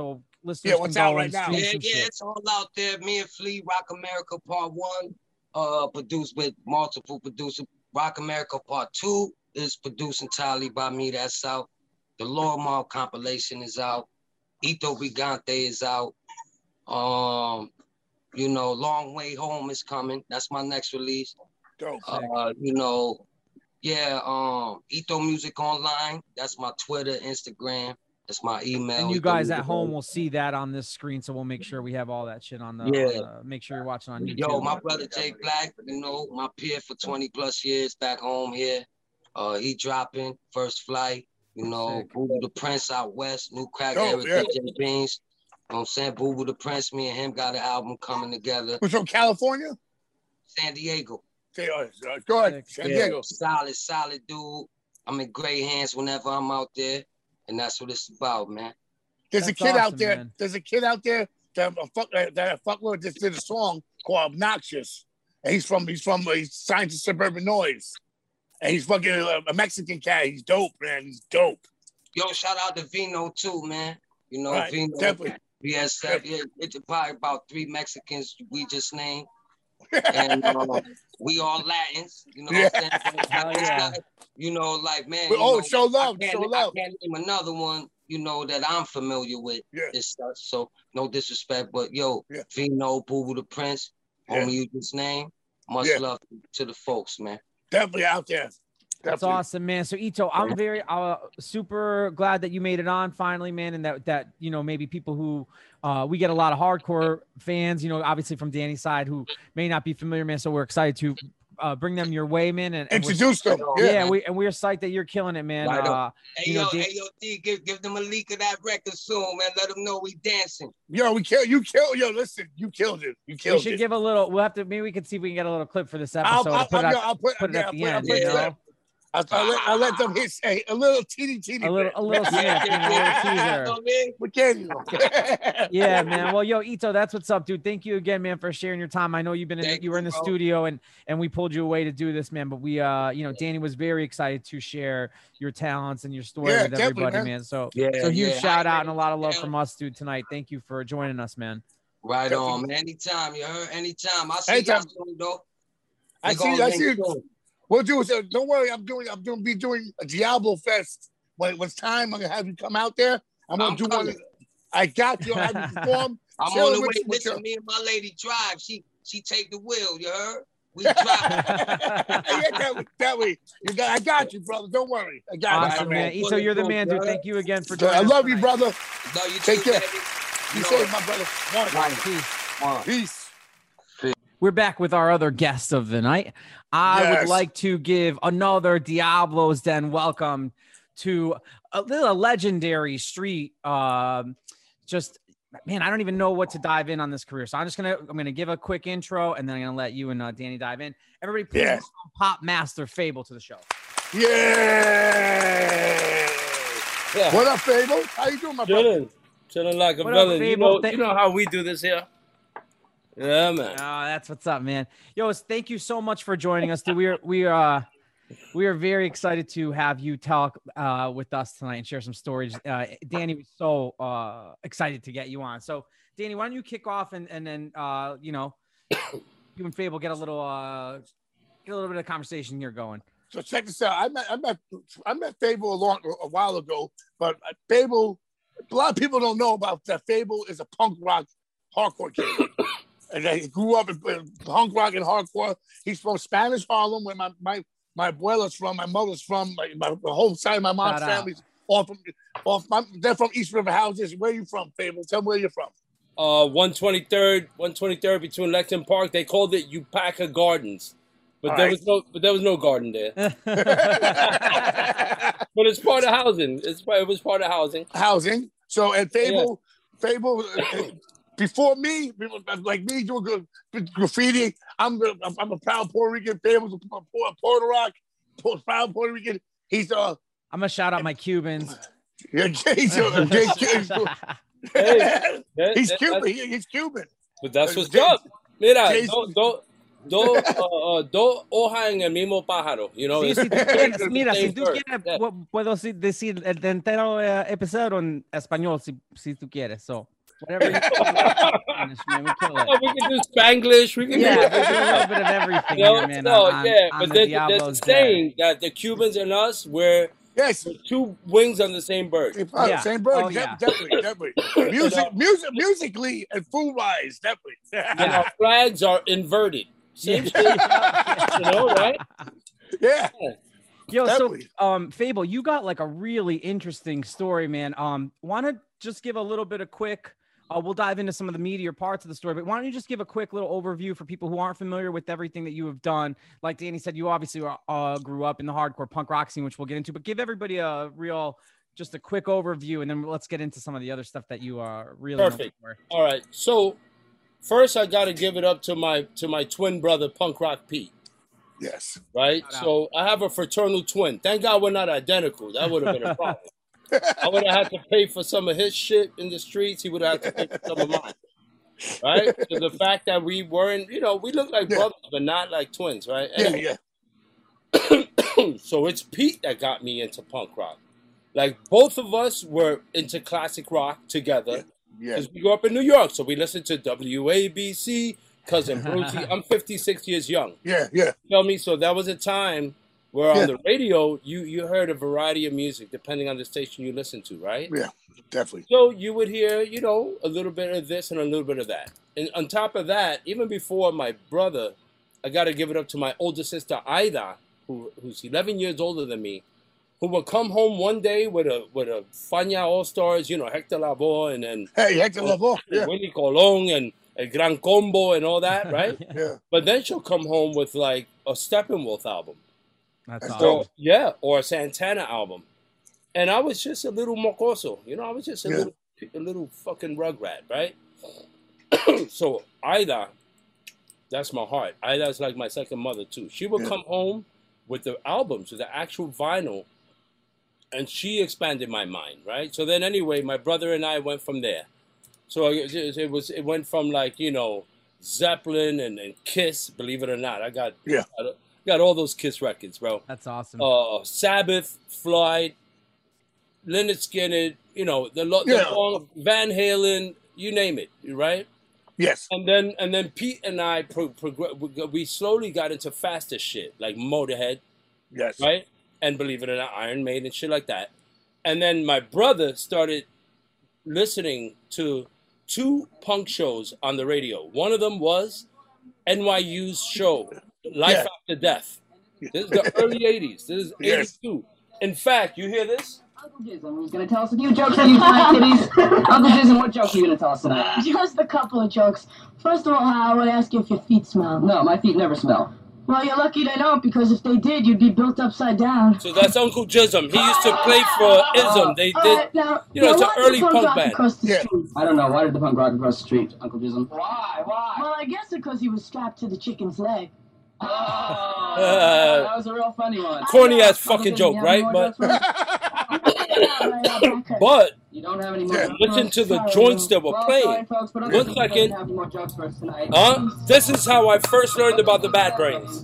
listeners Yeah, what's can go out right and now? stream Yeah, some yeah, shit. it's all out there. Me and Flea, Rock America Part One, uh, produced with multiple producers. Rock America Part Two is produced entirely by me. That's out. The Lord Mall compilation is out. Ito Brigante is out. Um, you know, Long Way Home is coming. That's my next release. Dope. Uh, you know, yeah, um, Ito Music Online. That's my Twitter, Instagram. That's my email. And you Ito guys Music at home Online. will see that on this screen, so we'll make sure we have all that shit on the. Yeah. On the make sure you're watching on YouTube. Yo, my brother Jay Black, you know, my peer for twenty plus years back home here. Uh, he dropping First Flight, you know, Sick. Boo Boo the Prince out west, New Crack Dope, Era, yeah. D J Beans. You know what I'm saying? Boo Boo the Prince, me and him got an album coming together. Who's from California? San Diego. Say, uh, go ahead, Sick. San Yeah, Diego. solid, solid dude. I'm in great hands whenever I'm out there. And that's what it's about, man. There's That's a kid out awesome, there. man. There's a kid out there that a fuck uh, that a fuckload just did a song called Obnoxious, and he's from he's from uh, he's signed to Suburban Noise, and he's fucking a, a Mexican cat. He's dope, man. He's dope. Yo, shout out to Vino too, man. You know, Right, Vino. definitely. We had seven, yeah, it's probably about three Mexicans we just named. And uh, we all Latins, you know what I'm saying? Hell It's yeah. not- you know, like, man. But, you oh, know, show love, I can't, show love. I can't name another one, you know, that I'm familiar with. Yeah. It's such, so no disrespect, but yo, Yeah. Vino, Boo Boo the Prince, Yeah. homie you just named, much Yeah. love to the folks, man. Definitely out there. That's Definitely. awesome, man. So Ito, I'm very uh super glad that you made it on finally, man, and that that you know maybe people who uh we get a lot of hardcore fans, you know, obviously from Danny's side who may not be familiar, man. So we're excited to uh bring them your way, man. And, and we're- Introduce them. yeah, Yeah. we and we're psyched that you're killing it, man. Right on. Uh, Hey, You know, yo, Dan- hey, yo, D, give, give them a leak of that record soon, man. Let them know we dancing. Yo, we kill you. Kill yo. Listen, you killed it. You we killed should it. give a little. We'll have to maybe we can see if we can get a little clip for this I'll, episode. I'll, and put, I'll, it I'll, at, I'll put, put it yeah, at I'll the put, I'll end, put you it know. there. I'll, I'll, let, I'll let them hit a, a little teeny teeny A little, bit. a little snip, you know, a little teaser. What can you? Yeah, man. Well, yo, Ito, that's what's up, dude. Thank you again, man, for sharing your time. I know you've been in, Thank you were in the you, bro. studio and and we pulled you away to do this, man. But we, uh, you know, Danny was very excited to share your talents and your story Yeah, with definitely, everybody, man. man. So, Yeah, so huge yeah. shout I out and a lot of love yeah. from us, dude, tonight. Thank you for joining us, man. Right Definitely. on, man. Anytime, you heard? Anytime. I'll see Anytime. y'all soon, though. I We see. gonna I link see. soon. We'll do it. Don't worry. I'm doing. I'm doing. Be doing a Diablo Fest when when it's time. I'm gonna have you come out there. I'm gonna I'm do coming. one. I got you. I'll have you perform. I'm chill on the with- way. with Listen, your- me and my lady drive. She she take the wheel, you heard? We drive. yeah, that way, that way. You got, I got you, brother. Don't worry. I got you. Awesome, my man. man. Ito, you're the man, dude. Thank you again for joining I us love you, tonight. brother. No, you Take too, care. baby. You You know safe, it. my brother. One. Right. Peace. One. Peace. We're back with our other guest of the night. I Yes. would like to give another Diablo's Den welcome to a little legendary street. Um, just man, I don't even know what to dive in on this career. So I'm just gonna I'm gonna give a quick intro and then I'm gonna let you and uh, Danny dive in. Everybody, please Yeah. welcome Pop Master Fable to the show. Yeah. Yeah. What up, Fable? How you doing, my brother? Chilling, chilling like a What up, villain. You Fable? know, Thank- you know how we do this here. Yeah, man. Oh, that's what's up, man. Yo, thank you so much for joining us. Dude. We are we are uh, we are very excited to have you talk uh, with us tonight and share some stories. Uh, Danny was so uh, excited to get you on. So, Danny, why don't you kick off and and then uh, you know you and Fable get a little uh, get a little bit of conversation here going. So check this out. I met I met I met Fable a long a while ago, but Fable, a lot of people don't know about that. Fable is a punk rock hardcore kid, and he grew up in, in punk rock and hardcore. He's from Spanish Harlem, where my my my abuela's from, my mother's from, my, my the whole side of my mom's Shout out. family's all from off. My, they're from East River Houses. Where you from, Fable? Tell me where you're from. Uh, one twenty-third, one twenty-third between Lexington Park. They called it Upaka Gardens, but All there right. was no, but there was no garden there. But it's part of housing. It's it was part of housing. Housing. So and Fable, Fable, uh, before me, people like me doing good graffiti. I'm I'm, I'm a proud Puerto Rican. Fable's a Puerto, Puerto Rock, proud Puerto Rican. He's uh, I'm gonna shout out my Cubans. yeah, he's, uh, he's, he's, Hey, that- he's that- Cuban. that's- He- he's Cuban. But that's what's Jason- up. Mira, Jason- do, do, do, uh, uh, do hojas en el mismo pájaro. You know, Sí, it's- si tú quieres, mira, si Same tú bird. quieres, Yeah. pu- puedo si- decir el entero eh, episodio en español, si, si tú quieres. So, Whatever you call Spanish, man, we kill it. Oh, we can do Spanglish. We can Yeah, do we do a little bit of everything You know? here, man. No, on, yeah, on but the there's, there's Diablo's a Day. saying that the Cubans and us, we're Yes. two wings on the same bird. Same, uh, Yeah. same bird. Oh, de- yeah. Definitely, definitely. Music, music, musically and food wise, definitely. And Yeah. our flags are inverted. Same shit, you know, right? Yeah. Yo, so Definitely. um, Fable, you got like a really interesting story, man. Um, want to just give a little bit of quick. Uh, we'll dive into some of the meatier parts of the story, but why don't you just give a quick little overview for people who aren't familiar with everything that you have done? Like Danny said, you obviously were, uh, grew up in the hardcore punk rock scene, which we'll get into, but give everybody a real, just a quick overview, and then let's get into some of the other stuff that you are really known Perfect. for. All right. So first, I got to give it up to my to my twin brother, Punk Rock Pete. Yes. Right. Shout out. So I have a fraternal twin. Thank God we're not identical. That would have been a problem. I would have had to pay for some of his shit in the streets. He would have had to pay for some of mine. Right? So the fact that we weren't, you know, we look like Yeah. brothers, but not like twins, right? Yeah, Anyway, yeah. so it's Pete that got me into punk rock. Like both of us were into classic rock together Yeah. because we grew up in New York. So we listened to W A B C, Cousin Brucey. I'm fifty-six years young. Yeah, yeah. Feel me? So that was a time where on Yeah. the radio, you, you heard a variety of music depending on the station you listened to, right? Yeah, definitely. So you would hear, you know, a little bit of this and a little bit of that. And on top of that, even before my brother, I got to give it up to my older sister, Aida, who, who's eleven years older than me, who would come home one day with a with a Fania All-Stars, you know, Hector Lavoe and then Hey, Hector Lavoe. Yeah, Willie Colon and El Gran Combo and all that, right? yeah. But then she'll come home with like a Steppenwolf album. That's That's awesome. Or, yeah, or a Santana album. And I was just a little mocoso. You know, I was just a Yeah. little a little fucking rugrat, right? So Ida, that's my heart. Ida's like my second mother too. She would Yeah. come home with the albums, with the actual vinyl, and she expanded my mind, right? So then anyway, my brother and I went from there. So it, it, it was it went from like, you know, Zeppelin and, and Kiss, believe it or not. I got Yeah. I got all those Kiss records, bro. That's awesome. Uh, Sabbath, Floyd, Lynyrd Skynyrd, you know, the, lo- the Yeah. long, Van Halen, you name it, right? Yes. And then and then Pete and I pro- progr- we- we slowly got into faster shit like Motorhead, Yes. right? And believe it or not, Iron Maiden, shit like that. And then my brother started listening to two punk shows on the radio. One of them was N Y U's show, Life Yeah. After Death. This is the early eighties. This is Yes. eighty-two. In fact, you hear this? Uncle Jason, who's going to tell us a few jokes for you tonight, kiddies? Uncle Jason, what joke are you going to tell us tonight? Just a couple of jokes. First of all, I want to ask you if your feet smell. No, my feet never smell. Well, you're lucky they don't, because if they did, you'd be built upside down. So that's Uncle Jism. He used to play for Ism. They All did, right, now, you know, now it's an why did early punk punk rock band. across the Yeah. street? I don't know. Why did the punk rock across the street, Uncle Jason? Why? Why? Well, I guess because he was strapped to the chicken's leg. Oh, Uh, that was a real funny one. corny ass Uncle fucking Jason, joke, you have right? any more But jokes for us? but You don't have any more Yeah. jokes for listen us? to the Sorry, joints that were Well, sorry, playing. folks, but Uncle One Jason second. doesn't have any more jokes for us tonight. Huh? This is how I first learned about the Bad Brains.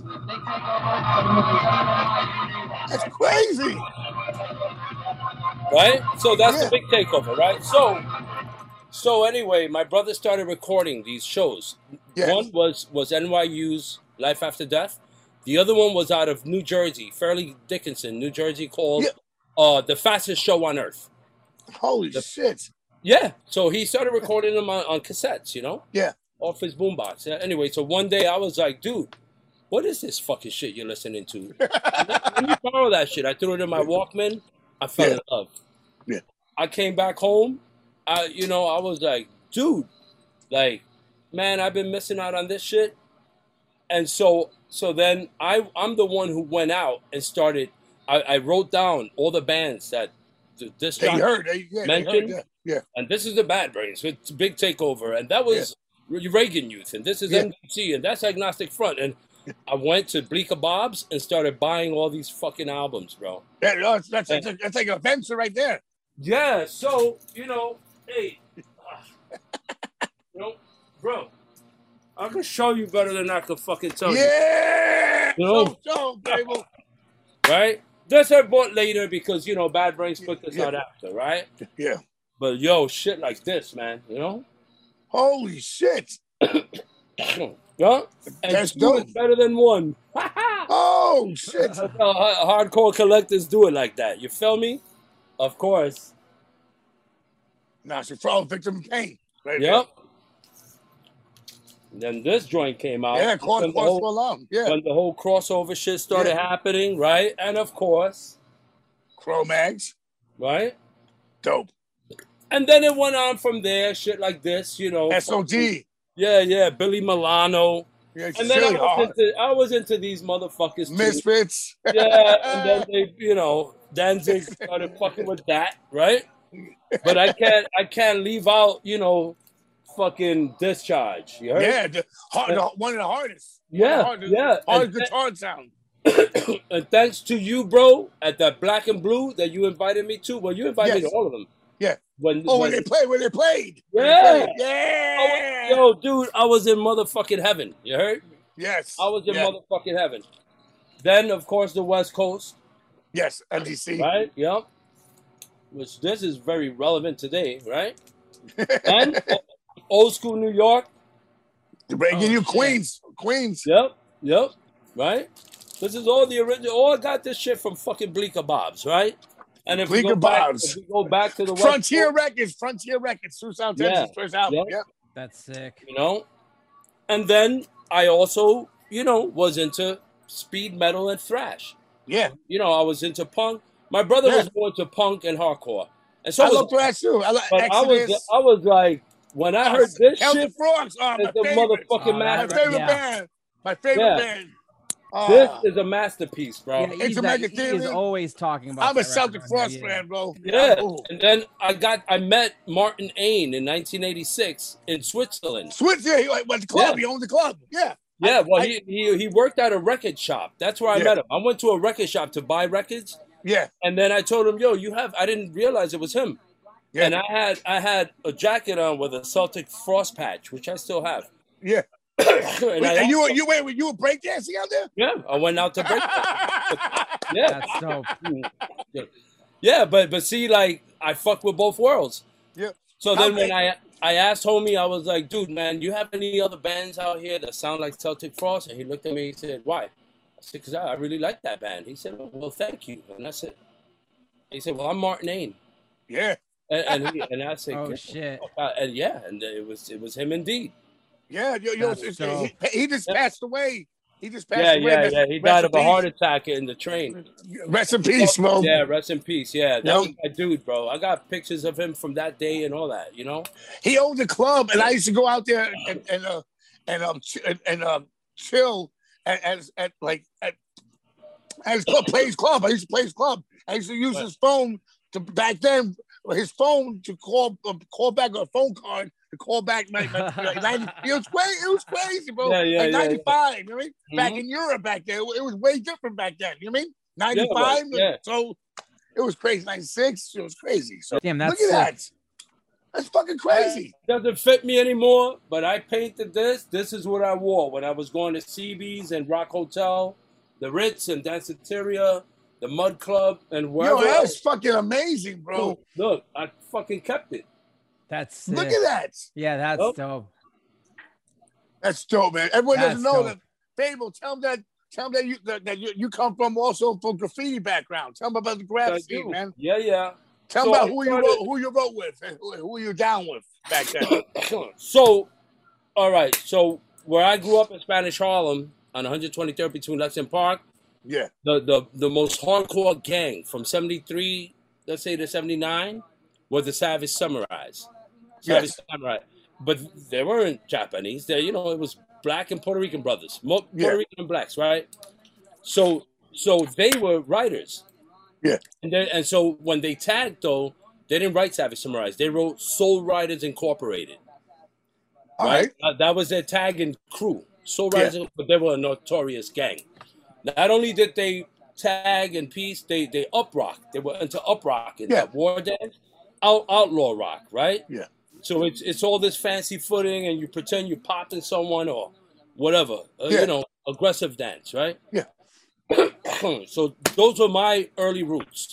That's crazy. Right? So that's Yeah. the big takeover, right? So, so anyway, my brother started recording these shows. Yes. One was was N Y U's Life After Death. The other one was out of New Jersey, Fairleigh Dickinson, New Jersey, called Yeah. uh, The Fastest Show on Earth. Holy shit. Yeah. So he started recording them on, on cassettes, you know, Yeah. off his boombox. Yeah, anyway, so one day I was like, dude, what is this fucking shit you're listening to? And then when you borrow that shit, I threw it in my Walkman. I fell Yeah. in love. Yeah. I came back home. I, you know, I was like, dude, like, man, I've been missing out on this shit. And so, so then I, I'm the one who went out and started. I, I wrote down all the bands that th- this They jock- heard. They, yeah, they mentioned. heard. Yeah. Yeah. and this is the Bad Brains. It's a big takeover, and that was Reagan Youth, and this is Yeah. M D C, and that's Agnostic Front. And I went to Bleecker Bob's and started buying all these fucking albums, bro. Yeah, no, that's, that's, that's, that's like a venture right there. Yeah, so, you know, hey, you know, bro, I can show you better than I can fucking tell you, Yeah. You know? So, so, baby. right? This I bought later because, you know, Bad Brains put this Yeah. out after, right? Yeah. But yo, shit like this, man, you know? Holy shit. Yeah? And That's two dope. is better than one. Oh, shit. That's how ha- hardcore collectors do it like that. You feel me? Of course. Nah, she's for all victim of pain. Right Yep. Then this joint came out. there. Yeah, cross, when, the cross whole, for alarm. Yeah. when the whole crossover shit started Yeah. happening, right? And of course, Cro-Mags. right? Dope. And then it went on from there, shit like this, you know. S O D. Yeah, yeah, Billy Milano. Yeah, it's And then I really was, hard. into, I was into these motherfuckers too. Misfits. Yeah, and then they, you know, Danzig started fucking with that, right? But I can't, I can't leave out, you know, fucking Discharge. You heard? Yeah, the, hard, the, one of the hardest. Yeah, Hard, yeah. Hard And, guitar sound. and thanks to you, bro, at that Black and Blue that you invited me to. Well, you invited me Yes. to all of them. Yeah. When, Oh, when when they played, when they played. When Yeah. they played. I Yeah. was- yo, dude, I was in motherfucking heaven. You heard? Yes. I was in yeah. motherfucking heaven. Then, of course, the West Coast, Yes, N D C. right? Yep. Which this is very relevant today, right? And old school New York. Bringing Oh, you shit. Queens. Queens. Yep, yep, right? This is all the original. All I got this shit from fucking Bleecker Bob's, right? And if we Bleecker go back, Bob's. if we go back to the West Frontier Coast, Records. Frontier Records. Suicide Yeah. Tendencies first album. Yeah. Yep. That's sick. you know, and then I also, you know, was into speed metal and thrash. Yeah. You know, I was into punk. My brother Yeah. was more into punk and hardcore, and so I was love thrash too. I love But I Exodus. was, I was like, when I heard this Celtic shit, Frogs. Oh, my it's the favorite. motherfucking Oh, My that- master. favorite Yeah. band. My favorite Yeah. band. This Ah. is a masterpiece, bro. Yeah, It's he's a that, mega he is theory. always talking about I'm a that Celtic record. Frost Yeah. fan, bro. Yeah, Ooh. and then I got, I met Martin Ain in nineteen eighty-six in Switzerland. Switch, yeah, he went to the club. Yeah. He owned the club. Yeah. Yeah, I- well, I- he, he he worked at a record shop. That's where I Yeah. met him. I went to a record shop to buy records, Yeah. and then I told him, "Yo, you have." I didn't realize it was him, Yeah. and I had I had a jacket on with a Celtic frost patch, which I still have. Yeah. and Wait, I and you, were- also- you wait, were you were breakdancing out there? yeah, I went out to break. Yeah, That's dope. yeah, but but see, like I fuck with both worlds. Yeah. So How then when big- I I asked homie, I was like, dude, man, you have any other bands out here that sound like Celtic Frost? And he looked at me, he said, why? I said, because I, I really like that band. He said, well, thank you. And I said, he said, well, I'm Martin Ain. Yeah. And and, he, and I said, Oh, "Get the shit. fuck out." And yeah, and it was it was him indeed. Yeah. Yo, yo, That's it's- dope. he, he just Yeah. passed away. He just passed Yeah, away. yeah, Rest- yeah. He rest died in of a heart peace. attack in the train. Rest in peace, bro. Yeah, rest in peace. Yeah, that Yep. was my dude, bro. I got pictures of him from that day and all that, you know? He owned the club, and I used to go out there and and uh, and um ch- and, and um chill at, at, at like at, at his club, play his club. I used to play his club. I used to use Right. his phone to back then his phone to call uh, call back a phone card to call back my, my, my ninety. It was crazy. It was crazy, bro. Yeah, yeah, like yeah, yeah. ninety-five. You know what I mean? Back Mhm. in Europe back then, it was way different back then. You know what I mean? Yeah, it ninety-five. was, yeah. So it was crazy. ninety-six. It was crazy. So Damn, look that's at sick. that. That's fucking crazy. Doesn't fit me anymore, but I painted this. This is what I wore when I was going to C B's and Rock Hotel, the Ritz and Danceteria, the Mud Club, and Yo, wherever that's else. fucking amazing, bro. Look, look, I fucking kept it. That's sick. Look at that. Yeah, that's Nope. dope. That's dope, man. Everyone That's doesn't know dope. that. Fable, tell them that. Tell them that you that, that you, you come from also from graffiti background. Tell them about the I graph scene, do. man. Yeah, yeah. Tell So them about I who you started- wrote, who you wrote with, and who, who you down with back then. So, all right. So where I grew up in Spanish Harlem on one twenty-third between Lexington Park, Yeah, the, the, the most hardcore gang from seventy-three, let's say to seventy-nine, was the Savage Samurais. Savage Yes. Samurai. But they weren't Japanese. They, you know, it was black and Puerto Rican brothers. Mo- Puerto Yeah. Rican and blacks, right? So so they were writers. Yeah. And then, and so when they tagged though, they didn't write Savage Samurais. They wrote Soul Riders Incorporated. all right. Uh, that was their tagging crew. Soul Riders, but they were a notorious gang. Not only did they tag in peace, they they up rock. They were into up rock and Yeah. war dance, out, outlaw rock, right? Yeah. So it's it's all this fancy footing, and you pretend you're popping someone or whatever, uh, Yeah. you know, aggressive dance, right? Yeah. So those were my early roots.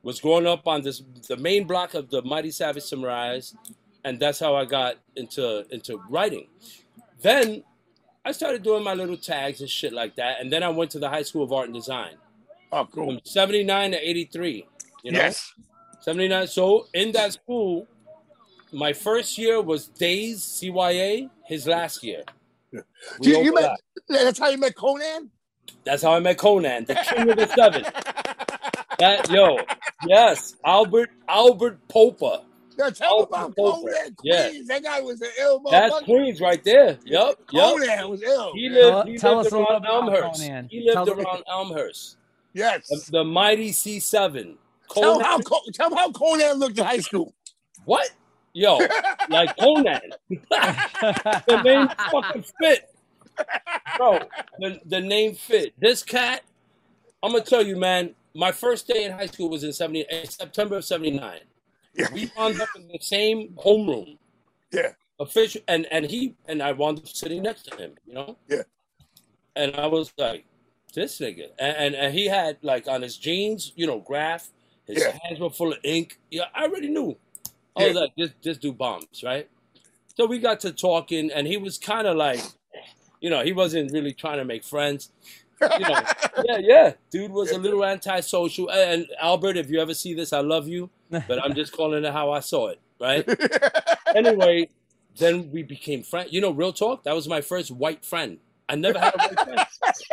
Was growing up on this the main block of the Mighty Savage Samurais, and that's how I got into into writing. Then I started doing my little tags and shit like that, and then I went to the High School of Art and Design. Oh, cool. From seventy-nine to eighty-three. You know? Yes. seventy-nine. So in that school, my first year was Days C Y A. His last year. Yeah. We You, you met, overlapped. that's how you met Conan? That's how I met Conan, the king of the seven. That yo, yes, Albert Albert Popa. Yeah, tell Oh, me about Popa. Conan, Yeah. Queens. That guy was an ill That's motherfucker. Queens right there. Yep, yep. Conan was ill. He Tell- lived, he tell lived us a little around bit about Elmhurst. Conan. He lived Tell- around Elmhurst. Yes. The, the mighty C seven. Tell Conan, how, Co- tell him how Conan looked in high school. what? Yo, like Conan. The name fucking fit. Bro, the, the name fit. This cat, I'm gonna tell you, man, my first day in high school was in seventy in September of seventy-nine. Yeah. We wound up in the same homeroom. Yeah. Official and, and he and I wound up sitting next to him, you know? Yeah. And I was like, this nigga. And and, and he had like on his jeans, you know, graph, his Yeah. hands were full of ink. Yeah, I already knew. I was Yeah. like, this this dude bombs, right? So we got to talking, and he was kind of like, you know, he wasn't really trying to make friends. You know, yeah, yeah. Dude was a little antisocial. And Albert, if you ever see this, I love you, but I'm just calling it how I saw it, right? Anyway, then we became friends. You know, real talk, that was my first white friend. I never had a white friend.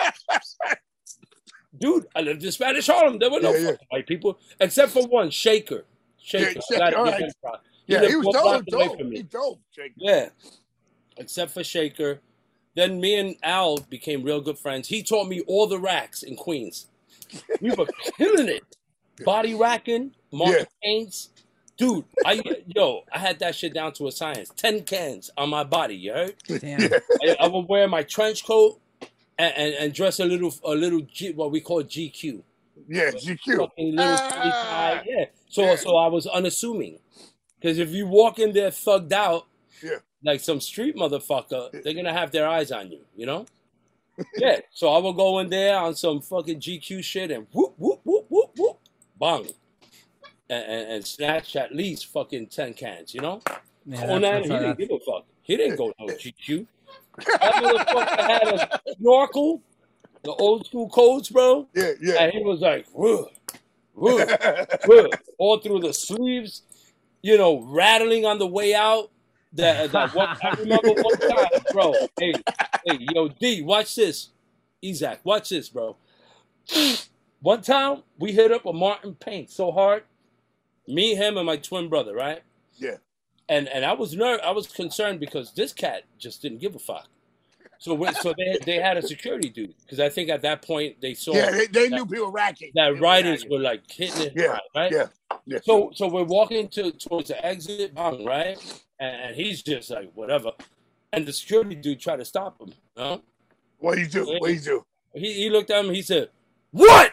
Dude, I lived in Spanish Harlem. There were no Yeah, yeah. fucking white people, except for one, Shaker. Shaker. Yeah, I gotta Shaker, give all him right. props. Yeah, lived he was four dope. blocks away dope. from me. He dope, Jake. Yeah, except for Shaker. Then me and Al became real good friends. He taught me all the racks in Queens. We were killing it. Body racking, marking paints. Dude, I yo, I had that shit down to a science. Ten cans on my body, you heard? Damn. I, I would wear my trench coat and, and, and dress a little a little G, what we call G Q. Yeah, G Q. Fucking little Ah. twenty-five, yeah. So Yeah. so I was unassuming. Because if you walk in there thugged out, Yeah. like some street motherfucker, they're gonna have their eyes on you, you know? Yeah. So I will go in there on some fucking G Q shit and whoop, whoop, whoop, whoop, whoop, bang. And, and, and snatch at least fucking ten cans, you know? Yeah, Conan, that's- he that's- didn't give a fuck. He didn't go no G Q. That motherfucker had a snorkel, the old school codes, bro. Yeah, yeah. And he was like, whoa, whoa, whoa, all through the sleeves, you know, rattling on the way out. That, that one, I remember one time, bro. Hey, hey, yo, D, watch this. Isaac, watch this, bro. One time, we hit up a Martin Paint so hard. Me, him, and my twin brother, right? Yeah. And and I was ner- I was concerned because this cat just didn't give a fuck. So we, so they they had a security dude because I think at that point they saw Yeah, they, they that, knew people racking. that They were riders racking. were like hitting it, Yeah, right? yeah, yeah. So so we're walking to towards the exit, bang, right? And, and he's just like whatever, and the security dude tried to stop him. You know? What do you do? What do you do? He he looked at him. He said, "What?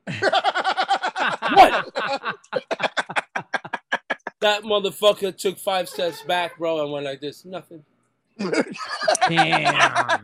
What?" That motherfucker took five steps back, bro, and went like this. Nothing. Damn.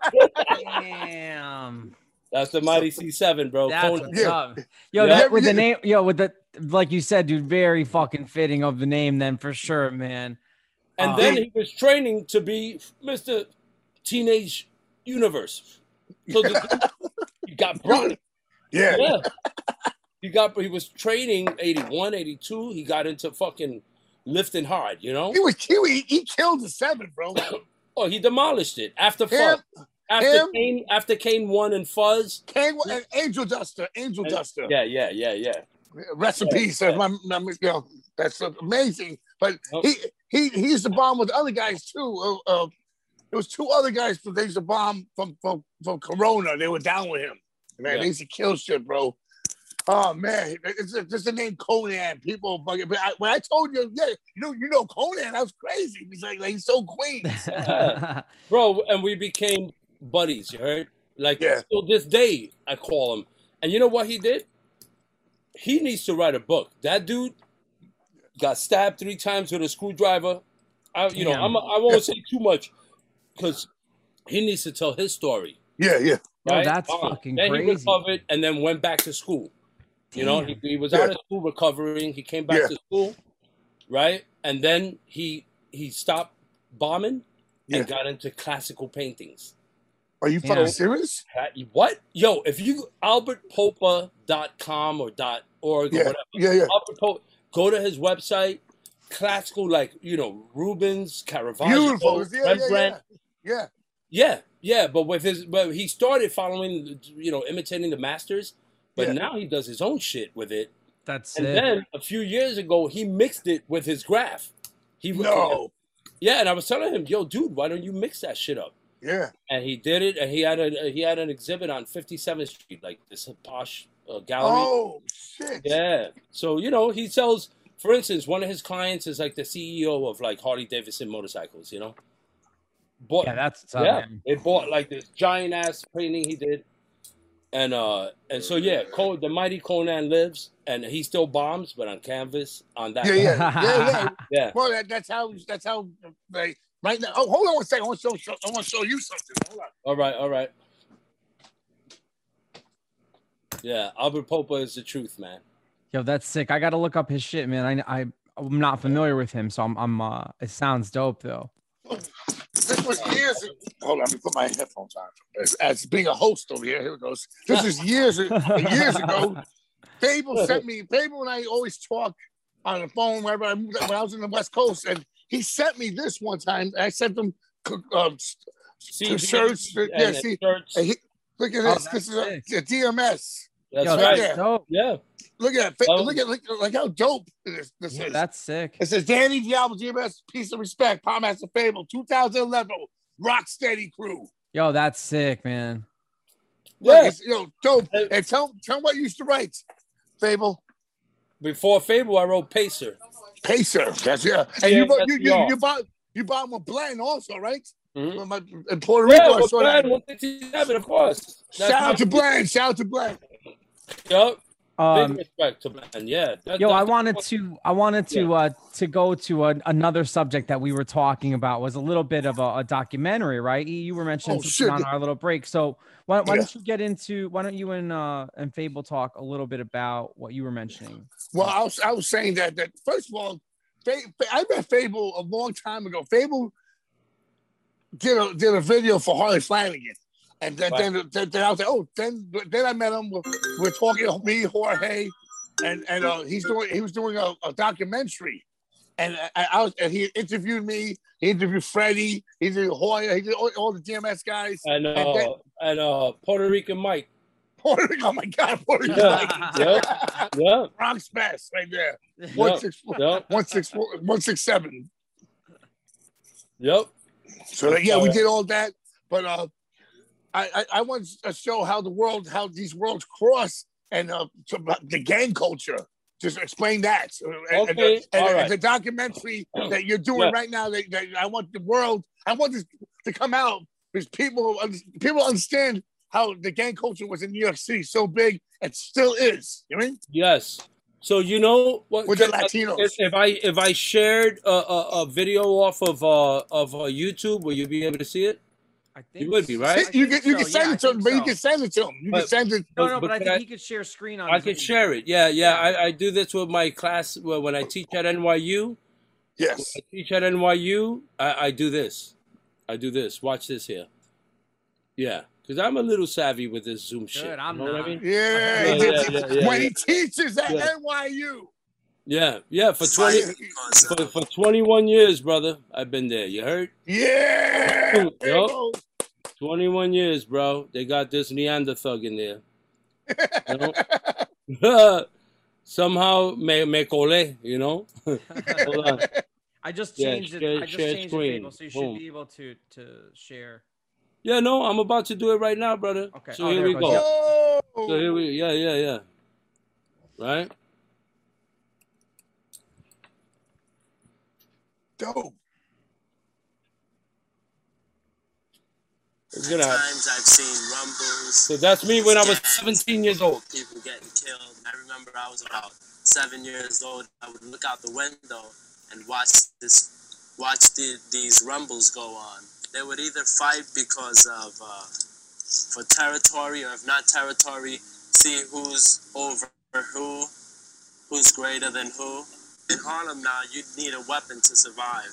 Damn. That's the mighty C seven, bro. That's Conan. what's up. Yo, Yeah. that, with Yeah. the name, yo, with the like you said, dude, very fucking fitting of the name, then for sure, man. And Uh, then he was training to be Mister Teenage Universe. So the, he got brought. Yeah. Yeah. He got he was training eighty-one, eighty-two. He got into fucking lifting hard, you know? He was he, he killed the seven, bro. Oh, he demolished it after Him, Fuzz. After him. Kane, after Kane won and Fuzz. Kane and Angel Duster, Angel Duster. Yeah, yeah, yeah, yeah. Rest in Yeah, peace. yeah. My, my, you know, that's amazing. But Nope. he he he used to bomb with other guys too. Uh, uh, there was two other guys that they used to bomb from from from Corona. They were down with him. Man, Yeah. they used to kill shit, bro. Oh man, it's it's just the name Conan. People bugging. But I, when I told you, yeah, you know, you know Conan, I was crazy. He's like, like he's so Queens. Bro, and we became buddies, you heard? Like, Yeah. till this day, I call him. And you know what he did? He needs to write a book. That dude got stabbed three times with a screwdriver. I, you know, Damn. I'm, I won't say too much because he needs to tell his story. Yeah, yeah. Yo, Right? that's Uh, fucking then crazy. he recovered and then went back to school. You know, he, he was out of school recovering. He came back Yeah. to school, right? And then he he stopped bombing Yeah. and got into classical paintings. Are you Yeah. fucking serious? What? Yo, if you albert popa dot com or dot org or Yeah, whatever, yeah, yeah. Albert Pope, go to his website. Classical, like, you know, Rubens, Caravaggio, Beautiful. Yeah, yeah, Rembrandt. yeah. Yeah. Yeah, yeah, but with his, but he started following, you know, imitating the masters, but Yeah. now he does his own shit with it. That's And it. then a few years ago, he mixed it with his graph. He No. yeah, and I was telling him, yo, dude, why don't you mix that shit up? Yeah. And he did it, and he had a he had an exhibit on fifty-seventh Street, like this posh uh, gallery. Oh shit. Yeah, so you know, he sells. For instance, one of his clients is like the C E O of like Harley Davidson motorcycles. You know, bought Yeah, that's what's up, yeah, man. they bought like this giant ass painting he did, and uh, and so yeah, Col- the mighty Conan lives, and he still bombs, but on canvas on that. Yeah, yeah, yeah, yeah. yeah. Well, that, that's how. That's how they. Right now. Oh, hold on one second. I want to show. I want to show you something. Hold on. All right, all right. Yeah, Albert Popa is the truth, man. Yo, that's sick. I gotta look up his shit, man. I I I'm not familiar with him, so I'm I'm uh. It sounds dope though. This was years ago. Hold on, let me put my headphones on. As, as being a host over here, here it goes. This is years years ago. Fable sent me. Fable and I always talk on the phone whenever I moved, when I was in the West Coast, and he sent me this one time. I sent him uh, See, shirts. and Yeah, the see, shirts. and he, look at Oh, this. that's This is a, sick. a D M S. That's Yo, right. that's dope. Yeah. Look at that. Oh. Look at look, look how dope this, this Yeah, is. that's sick. It says Danny Diablo, D M S, Piece of Respect, Palm Master Fable, two thousand eleven, Rock Steady Crew. Yo, that's sick, man. Look, Yeah. it's, you know, dope. And tell, tell what you used to write, Fable. Before Fable, I wrote Pacer. Pacer. That's yeah. And Yeah, you, bought, that's you, you, y'all. you bought you bought him a blend also, right? Mhm. From my- In Puerto Rico, Yeah, I with saw Brad, that. one sixty-seven, of course. That's Shout my- out to Bland. Shout out to Bland. Yup. Um, Big respect to Bland. Yeah. That- Yo, I that's- wanted to I wanted to uh to go to a, another subject that we were talking about was a little bit of a, a documentary, right? E, you were mentioning Oh, something shit. on our little break. So why, why Yeah. don't you get into why don't you and uh and Fable talk a little bit about what you were mentioning? Well, I was I was saying that that first of all, Fa- Fa- I met Fable a long time ago. Fable did a did a video for Harley Flanagan, and then Right. then, then, then I was like, oh, then then I met him. We're, we're talking me, Jorge, and and uh, he's doing he was doing a, a documentary, and I, I was and he interviewed me. He interviewed Freddie. He did Hoya. He did all, all the D M S guys. And, uh, And then- and uh, Puerto Rican Mike. Puerto Rico, oh my God, Puerto Rico, Yeah. Yeah. Yeah. Bronx Best right there. One Yep. six four, Yep. one six four, one six seven. Yep. So that, yeah, we did all that, but uh, I, I I want to show how the world, how these worlds cross, and uh, so about the gang culture. Just explain that. And, and, Okay, and, all and right. the documentary that you're doing Yeah. right now. That, that I want the world. I want this to come out because people people understand how the gang culture was in New York City so big and still is. You know what I mean? Yes. So you know what? With the Latinos. If, if I if I shared a, a, a video off of uh of uh, YouTube, will you be able to see it? I think You would be, right? You can you can send it to him, but you can send it to him. You can But- send it. No, no, but I But think I- he could share screen on I his could video. share it. Yeah, yeah. I, I do this with my class well, when I teach at N Y U. Yes. I teach at N Y U. I, I do this. I do this. Watch this here. Yeah, because I'm a little savvy with this Zoom shit. Good, I'm you know what not. I mean? Yeah, Yeah, he yeah, did- yeah, yeah, when yeah. he teaches at Yeah. N Y U. Yeah, yeah. For twenty for, for twenty-one years, brother, I've been there. You heard? Yeah. Yup. twenty-one years, bro. They got this Neanderthal in there. You know? Somehow me, me colé, you know? Hold on. I just Yeah, changed share- it. I just share changed screen. it, Fable, so you should Boom. be able to to share. Yeah, no, I'm about to do it right now, brother. Okay. So Oh, here there we it go. goes. Oh. So here we, yeah, yeah, yeah. Right? Dope. It's gonna happen. Times I've seen rumbles. So that's me when I was gangs, seventeen years old. People getting killed. I remember I was about seven years old. I would look out the window and watch this, watch the, these rumbles go on. They would either fight because of uh, for territory, or if not territory, see who's over who, who's greater than who. In Harlem now, you need a weapon to survive.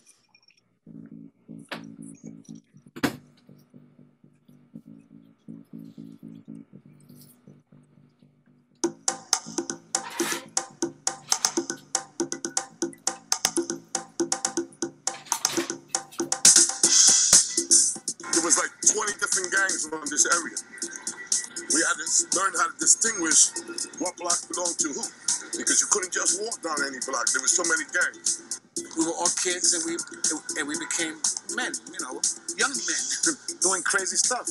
There was like twenty different gangs around this area. We had to learn how to distinguish what block belonged to who, because you couldn't just walk down any block. There were so many gangs. We were all kids, and we and we became men. You know, young men doing crazy stuff.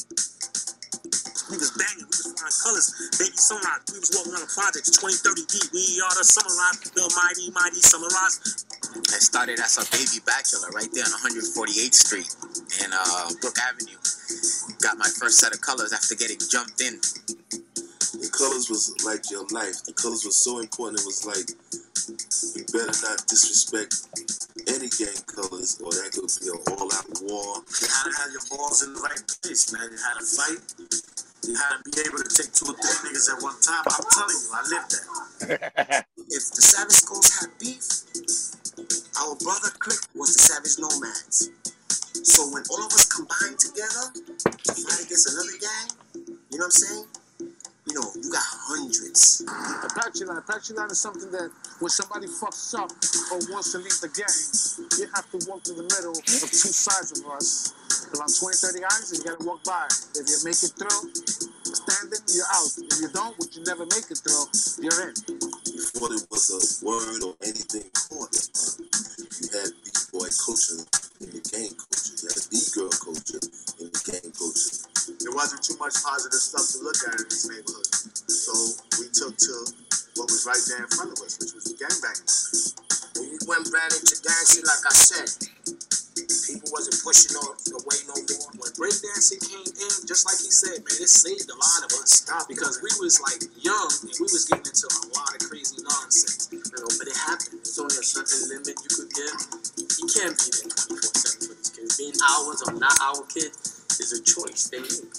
We was banging, we was flying colors, baby sunrise. We was walking on the projects, twenty, thirty deep. We are the Samurais, the mighty, mighty Samurais. I started as a baby bachelor right there on one hundred forty-eighth Street and uh, Brook Avenue. Got my first set of colors after getting jumped in. The colors was like your life. The colors was so important. It was like, you better not disrespect any gang colors, or that could be an all-out war. You had to have your balls in the right place, man. You had to fight. You had to be able to take two or three niggas at one time. I'm telling you, I lived that. If the Savage Skulls had beef, our brother clique was the Savage Nomads. So when all of us combined together to fight against another gang, you know what I'm saying? You know, you got hundreds. Apache line. Apache line is something that when somebody fucks up or wants to leave the gang, you have to walk through the middle of two sides of us. Around twenty, thirty guys, and you gotta walk by. If you make it through, standing, you're out. If you don't, which you never make it through, you're in. Before there was a word or anything called it, you had B-boy culture in the gang culture. You had B-girl culture in the gang culture. There wasn't too much positive stuff to look at in this neighborhood. So we took to what was right there in front of us, which was gangbanging. When we went ran into gang shit, like I said, people wasn't pushing on away no more. When breakdancing came in, just like he said, man, it saved a lot of us. Because we was like young and we was getting into a lot of crazy nonsense. You know, but it happened. There's only a certain limit you could give. You can't be there twenty-four seven for these kids. Being ours or not our kid is a choice they make.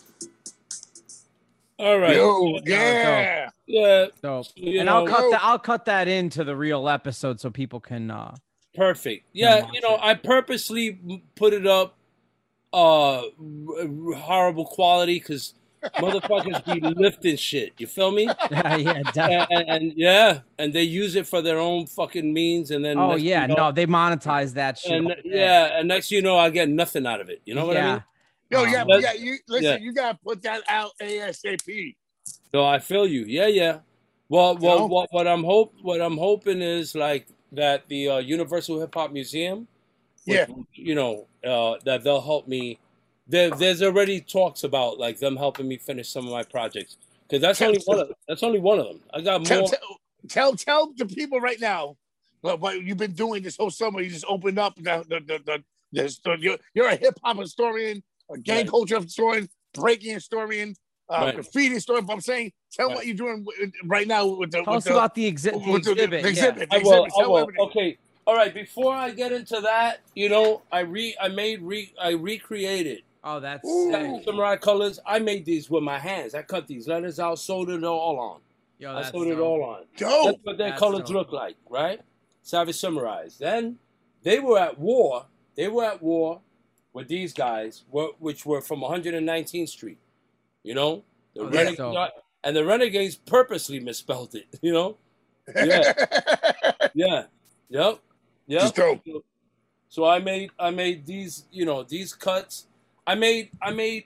All right. Yo, yeah. Yeah. So, You and know, I'll cut that. I'll cut that into the real episode so people can. uh Perfect. Yeah, you know, I purposely put it up uh horrible quality because motherfuckers be lifting shit. You feel me? Yeah, yeah, and, definitely. and, and yeah, and they use it for their own fucking means, and then Oh next yeah, you know, no, they monetize that shit. and all day. yeah, and next you know, I get nothing out of it. You know what I Yeah. mean? Yo, Um, yeah, That's- yeah. You listen. yeah. You gotta put that out ASAP. So I feel you. Yeah, yeah. Well, You well, know? what, what I'm hope, what I'm hoping is like that the uh, Universal Hip Hop Museum, which, Yeah. you know, uh, that they'll help me. There, there's already talks about like them helping me finish some of my projects because that's Tell- only one of that's only one of them. I got Tell, more. tell, tell, tell the people right now what, what you've been doing this whole summer. You just opened up the the the, the, the, the you're, you're a hip hop historian, a gang Right. culture historian, breaking historian, uh, Right. graffiti historian. But I'm saying, tell Right. what you're doing with, right now with the Tell with us the, about the, exhi- the with the- the exhibit. yeah. exhibit. I the will. exhibit. I Tell will. everything. Okay. All right. Before I get into that, you know, I re I made re I recreated Oh, that's Ooh. sick. Samurai colors. I made these with my hands. I cut these letters out, sewed it all on. Yo, I that's sewed it dope. all on. Dope. That's what their That's colors dope. look like, right? Savage Samurais. Then they were at war. They were at war with these guys, wh- which were from one hundred nineteenth Street. You know, the Oh, that's renegades, dope. and the Renegades purposely misspelled it. You know, yeah, yeah, yep, yep. Just dope. So, so I made I made these, you know, these cuts. I made I made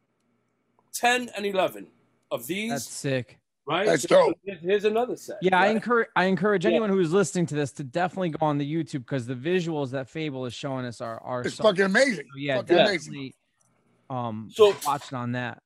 ten and eleven of these. That's sick. right. That's So dope. here's- Here's another set. Yeah, I right? encourage I encourage Yeah. anyone who's listening to this to definitely go on the YouTube because the visuals that Fable is showing us are are It's so- fucking amazing. yeah, Fucking amazing. definitely. Um, So- watching on that.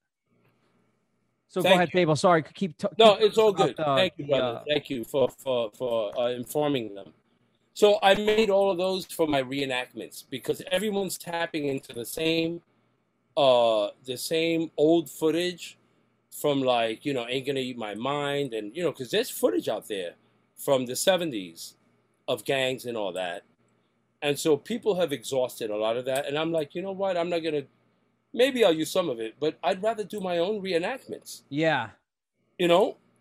So Thank go ahead, you. Fable. Sorry, keep. T- No, keep it's all talking good. about the- Thank you, the, brother. uh, Thank you for for for uh, informing them. So I made all of those for my reenactments because everyone's tapping into the same, uh, the same old footage from like you know Ain't Gonna Eat My Mind and you know because there's footage out there from the seventies of gangs and all that, and so people have exhausted a lot of that, and I'm like, you know what? I'm not gonna. Maybe I'll use some of it, but I'd rather do my own reenactments. Yeah. You know,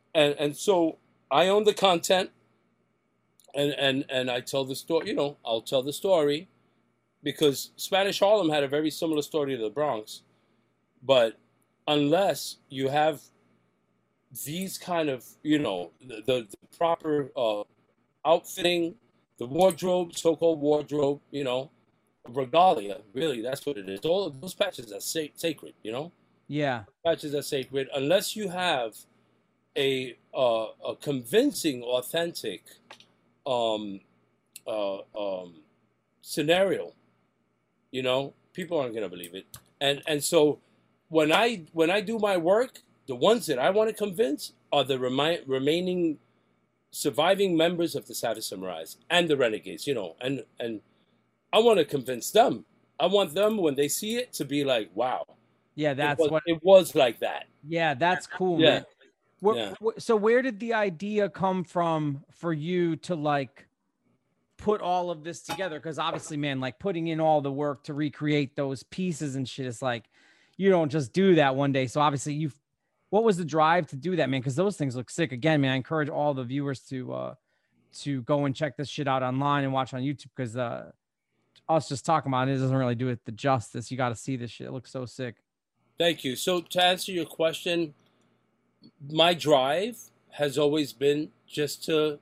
and and so I own the content, and and and I tell the story. You know, I'll tell the story, because Spanish Harlem had a very similar story to the Bronx, but unless you have these kind of, you know, the, the, the proper uh, outfitting, the wardrobe, so-called wardrobe, you know, regalia, really, that's what it is. All of those patches are sa- sacred, you know? Yeah. Patches are sacred. Unless you have a, uh, a convincing, authentic um, uh, um, scenario, you know, people aren't going to believe it. And and so when I when I do my work, the ones that I want to convince are the remi- remaining surviving members of the Savage Samurais and the Renegades, you know, and and I want to convince them. I want them, when they see it, to be like, wow. Yeah, that's it was, what it was like that. Yeah, that's cool, Yeah. man. Where, Yeah. wh- so where did the idea come from for you to like put all of this together? Because obviously, man, like putting in all the work to recreate those pieces and shit is like, you don't just do that one day. So obviously you've, what was the drive to do that, man? Because those things look sick. Again, man, I encourage all the viewers to uh to go and check this shit out online and watch on YouTube, because uh us just talking about it doesn't really do it the justice. You got to see this shit. It looks so sick. Thank you. So to answer your question, my drive has always been just to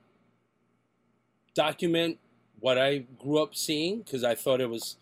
document what I grew up seeing, because I thought it was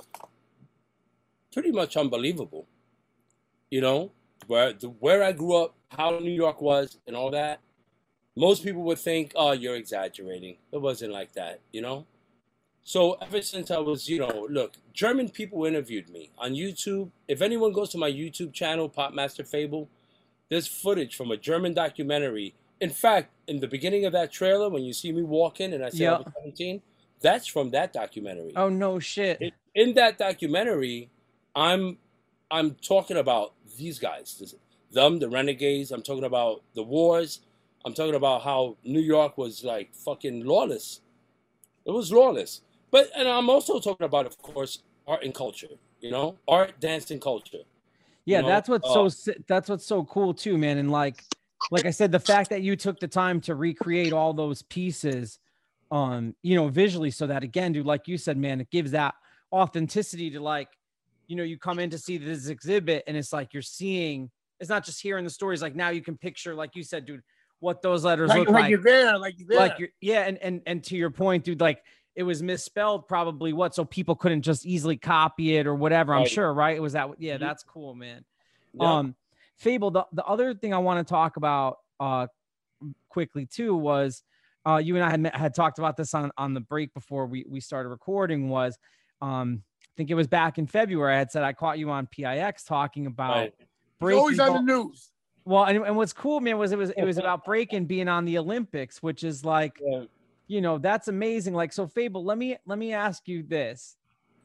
pretty much unbelievable. You know, where the, where I grew up, how New York was, and all that. Most people would think, oh, you're exaggerating. It wasn't like that, you know? So ever since I was, you know, look, German people interviewed me on YouTube. If anyone goes to my YouTube channel, Pop Master Fable, there's footage from a German documentary. In fact, in the beginning of that trailer, when you see me walking and I say Yeah. I was seventeen, that's from that documentary. Oh, no shit. In, in that documentary, I'm I'm talking about these guys, this, them, the Renegades. I'm talking about the wars. I'm talking about how New York was like fucking lawless. It was lawless. But, and I'm also talking about, of course, art and culture, you know, art, dance, and culture. Yeah, You know, that's what's uh, so si- that's what's so cool too, man. And like, like I said, the fact that you took the time to recreate all those pieces, um, you know, visually, so that again, dude, like you said, man, it gives that authenticity to like, you know, you come in to see this exhibit, and it's like you're seeing. It's not just hearing the stories. Like now you can picture, like you said, dude, what those letters Like, look like like. you're there, like you're there. Like you're, yeah, and and and to your point, dude, like it was misspelled probably, what, so people couldn't just easily copy it or whatever. I'm Right. sure, right? It was that. Yeah, Mhm. that's cool, man. Yeah. Um, Fable. The, the other thing I want to talk about uh quickly too was uh you and I had met, had talked about this on on the break before we we started recording. Was um I think it was back in February. I had said I caught you on P I X talking about Right. He's breaking. always on the all- news. well, and, and what's cool, man, was it was it was about breaking being on the Olympics, which is like, Yeah. you know, that's amazing. Like, so Fable, let me let me ask you this: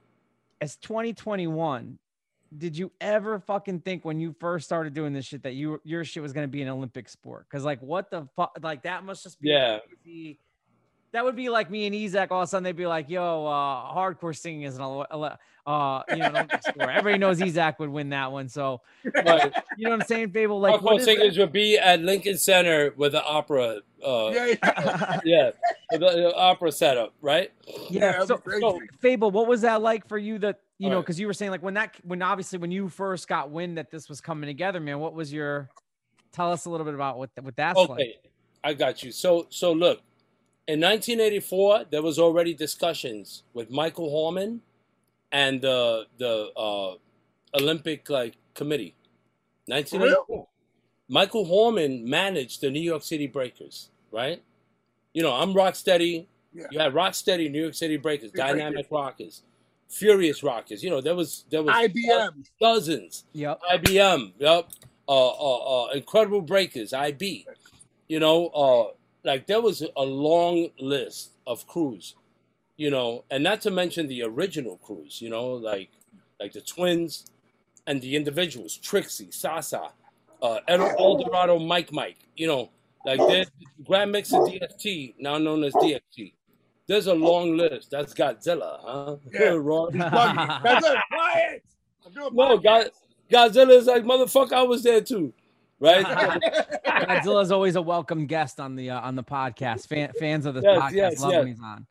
as twenty twenty-one, did you ever fucking think when you first started doing this shit that you your shit was gonna be an Olympic sport? Because like, what the fuck? Like that must just be Yeah. crazy. That would be like me and Ezak. All of a sudden, they'd be like, "Yo, uh, hardcore singing is an Oli- Oli- uh, you know, an Olympic sport." Everybody knows Ezak would win that one. So, Right. you know what I'm saying, Fable? Like, Hardcore what is Singers would be at Lincoln Center with the opera. Uh, Yeah, yeah. yeah, with the, the opera setup, right? Yeah. that'd So, be crazy. so, Fable, what was that like for you? That you know, Alright. because you were saying like when that when obviously when you first got wind that this was coming together, man. What was your? Tell us a little bit about what what that's Okay, like. I got you. So, so look, in nineteen eighty-four, there was already discussions with Michael Horman and the the uh, Olympic like committee. nineteen eighty-four. Michael Horman managed the New York City Breakers, right? You know, I'm Rocksteady. Yeah. You had Rocksteady, New York City Breakers, Big Dynamic Rockers, Furious Rockers. You know, there was there was I B M. dozens. Yep. I B M. Yep. Uh, uh, uh, Incredible Breakers. I B. You know, uh, like there was a long list of crews. You know, and not to mention the original crews. You know, like like the Twins and the individuals, Trixie, Sasa, uh, El Eldorado, Mike, Mike. You know, like there's Grand Mixer D S T, now known as D X T. There's a long list. That's Godzilla, huh? Yeah. Ron? That's it. Quiet. I'm doing No, podcast. God, Godzilla is like, motherfucker, I was there too. right? Godzilla's always a welcome guest on the uh, on the podcast. Fan, fans of this Yes, podcast yes, love yes. when he's on.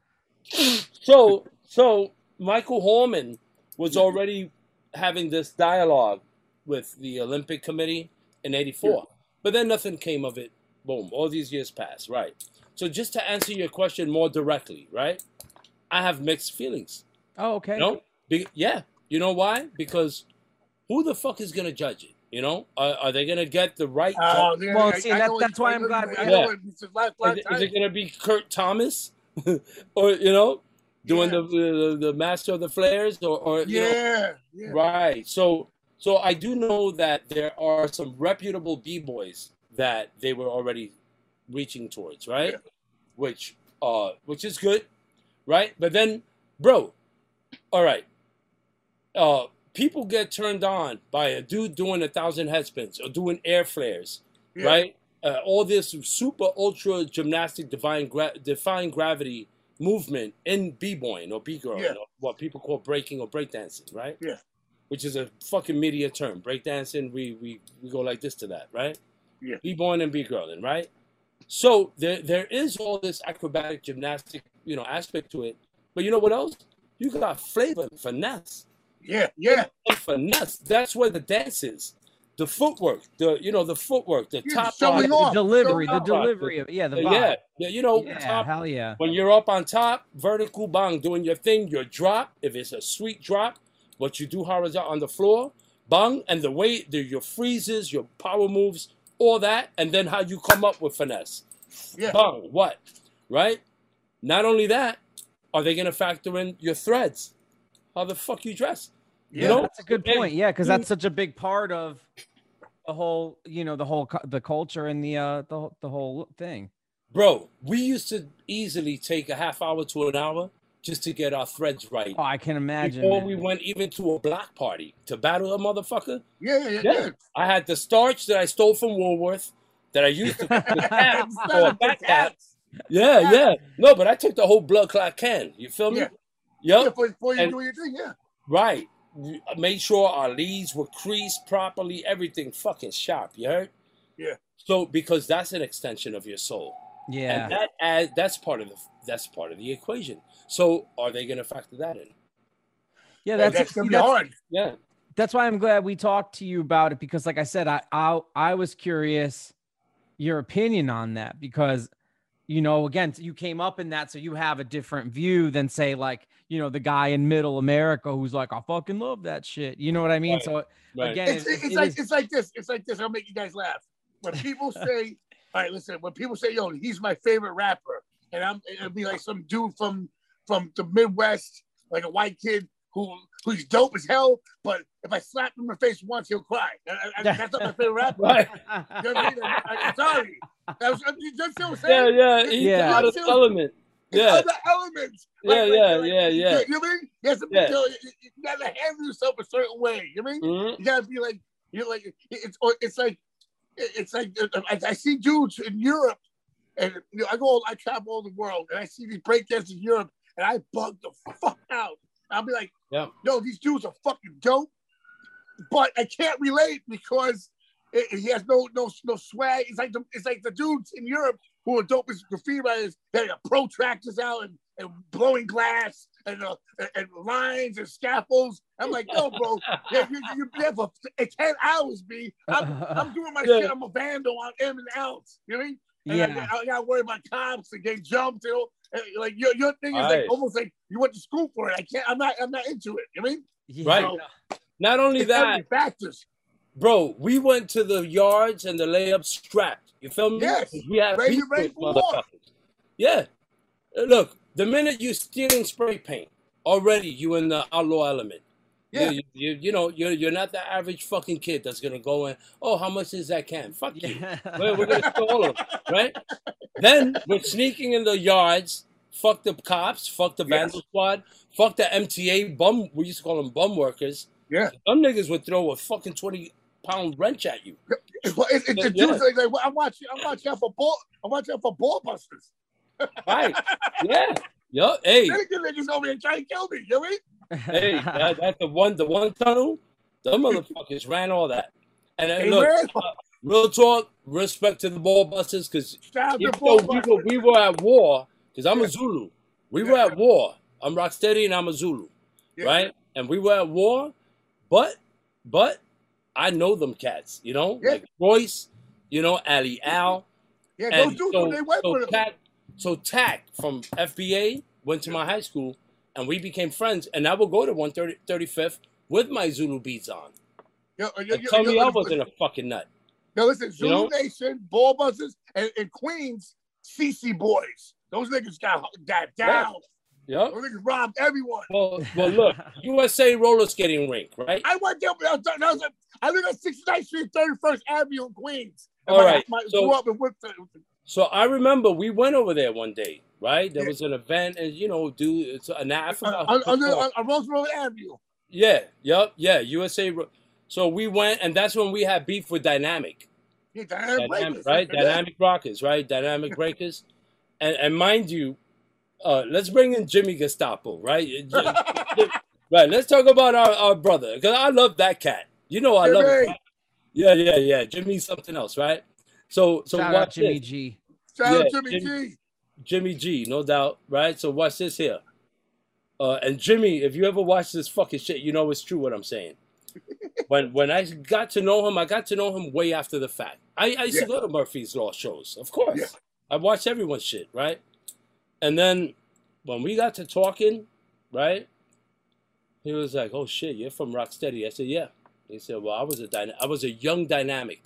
So, so Michael Horman was already having this dialogue with the Olympic Committee in eighty-four, Yeah. but then nothing came of it. Boom, all these years passed, right? So just to answer your question more directly, right? I have mixed feelings. Oh, okay. You know? Be- yeah. You know why? Because who the fuck is going to judge it? You know? Are, are they going to get the right... Oh, judge? yeah, Well, I- see, I that- know that's what- why I I'm know- glad I we know have- what- it's his last- last Is, it- is time. it going to be Kurt Thomas? Or, you know, doing the, the the Master of the Flares? Or, or you know? Yeah, yeah. Right. So so I do know that there are some reputable B-boys that they were already reaching towards, right? Yeah. Which uh which is good, right? But then, bro, all right. Uh people get turned on by a dude doing a thousand head spins or doing air flares, Yeah. right? Uh, all this super ultra gymnastic divine gra- defying gravity movement in b-boying or b-girl, Yeah. or what people call breaking or breakdancing, right? Yeah. Which is a fucking media term. Breakdancing, we we we go like this to that, right? Yeah. B-boying and b-girling, right? So there there is all this acrobatic gymnastic, you know, aspect to it. But you know what else? You got flavor and finesse. Yeah, yeah. And finesse. That's where the dance is. The footwork, the you know, the footwork, the Yeah, top showing line, off. The delivery, the Top delivery line. of yeah, the Uh, vibe. yeah, yeah, you know, Yeah, top, hell yeah. when you're up on top, vertical bang, doing your thing, your drop, if it's a sweet drop, what you do horizontal on the floor, bang, and the way, the, your freezes, your power moves, all that, and then how you come up with finesse. Yeah. Bang, what? Right? Not only that, are they going to factor in your threads? How the fuck you dress? Yeah, You know? that's a good And- point. Yeah, because that's such a big part of the whole, you know, the whole cu- the culture and the uh the the whole thing. Bro, we used to easily take a half hour to an hour just to get our threads right. Oh, I can imagine. Before man. we went even to a block party to battle a motherfucker. Yeah, yeah, Yeah. yeah. I had the starch that I stole from Woolworth that I used to the cap or a back cap. Yeah, yeah. No, but I took the whole blood clot can. You feel me? Yeah. Yep. Yeah, before, before you And- do your thing, yeah. Right. I made sure our leads were creased properly, everything fucking sharp, you heard? Yeah. So because that's an extension of your soul. Yeah. And that add, that's part of the that's part of the equation. So are they gonna factor that in? Yeah, That's, that's that's gonna be that's- hard. Yeah. That's why I'm glad we talked to you about it, because like I said, I I, I was curious your opinion on that, because you know, again, you came up in that, so you have a different view than say like, you know, the guy in middle America who's like, I fucking love that shit. You know what I mean? Right. So Right. again, It's, it- it's it like is- it's like this. It's like this. I'll make you guys laugh. When people say, "All right, listen," when people say, "Yo, he's my favorite rapper," and I'm, it'll be like some dude from from the Midwest, like a white kid who who's dope as hell. But if I slap him in the face once, he'll cry. I, I, that's not my favorite rapper. Right. You know what I mean? I, I'm sorry. That was, you just see what I'm Yeah, saying? yeah, he's Yeah. out of element. It's Yeah. other elements. Yeah, Like- like- yeah, like- yeah, yeah. You know what I mean? You, have to, Yeah. you, know, you, you gotta handle yourself a certain way. You know what I mean? Mhm. You gotta be like, you're like, it's or it's like, it's like I, I see dudes in Europe, and you know, I go, I travel all the world, and I see these breakdancers in Europe, and I bug the fuck out. I'll be like, Yeah. no, these dudes are fucking dope, but I can't relate because it, he has no no no swag. It's like the it's like the dudes in Europe who are dope as graffiti writers. They got protractors out and, and blowing glass and uh, and, and lines and scaffolds. I'm like, no, bro, yeah, you, you're there for ten hours, B. I'm, I'm doing my Yeah. shit. I'm a vandal on in and outs. You know what I mean? And Yeah. I, I got to worry about cops and getting jumped. You know, and, like your your thing is Right. like almost like you went to school for it. I can't. I'm not. I'm not into it. You know what I mean? Yeah. Right. So, Not only it's that, every factors. bro, we went to the yards and the layup strapped. You feel me? Yes. We have Ready- beef ready with for war. motherfuckers. Yeah. Uh, Look, the minute you stealing spray paint, already you in the outlaw element. Yeah. You, you, you know, you're, you're not the average fucking kid that's going to go in, oh, how much is that can? Fuck you. We're, we're going to steal all of them, right? Then we're sneaking in the yards. Fuck the cops. Fuck the Yes. vandal squad. Fuck the M T A bum. We used to call them bum workers. Yeah. Some niggas would throw a fucking twenty pound wrench at you. It's, it's, it's, it's Yeah. dudes like, like, I'm watching. I'm watching out for ball. I'm watching out for ball busters. Right. Yeah. Yo, hey, Then again, niggas over here trying to kill me. You know what I mean? hey, that, that's the one, the one tunnel. The motherfuckers ran all that. And uh, They look, ran. uh, real talk, respect to the ball busters, because Shout out to even ball though we busters. were, we were at war, because I'm Yeah. a Zulu. We Yeah. were at war. I'm Rocksteady and I'm a Zulu, Yeah. right? And we were at war, but but I know them cats, you know, Yeah. like Royce, you know, Ali Al. Yeah, And those dudes, so, when they went so with him. Tack, so Tack from F B A went to my high school, and we became friends. And I would go to one thirty-fifth with my Zulu beats on. Yo, yo, And yo, tell yo, me I yo, wasn't a fucking nut. Yo, listen, Zulu You know? Nation, Ball Busters, and, and Queens, C C Boys. Those niggas got, got down. Yeah. Those niggas robbed everyone. Well, well, look, U S A roller skating rink, right? I went there, but I was, that was, I live at sixty-ninth Street, thirty-first Avenue in Queens. And All my, right, My, so- grew up in Whipton. So I remember we went over there one day, right? There was an event, and you know, dude, it's an Africa. On, on, on, on Roosevelt Avenue. Yeah, yep, yeah, U S A. ro- So we went, and that's when we had beef with Dynamic, Yeah, Dynamic Dynamic Breakers. right? Yeah. Dynamic Rockers, right? Dynamic Breakers, and and mind you, uh, let's bring in Jimmy Gestapo, right? Right. Let's talk about our, our brother, because I love that cat. You know, I love Jimmy. it. Right? Yeah, yeah, yeah. Jimmy's something else, right? So, so Shout watch out Jimmy this. G. Shout out Yeah, Jimmy Jimmy- G. Jimmy G, no doubt, right? So watch this here. Uh, and Jimmy, if you ever watch this fucking shit, you know it's true what I'm saying. when when I got to know him, I got to know him way after the fact. I, I used Yeah. to go to Murphy's Law shows, of course. Yeah. I watched everyone's shit, right? And then when we got to talking, right? He was like, "Oh shit, you're from Rocksteady." I said, "Yeah." He said, "Well, I was a dyna- I was a young dynamic."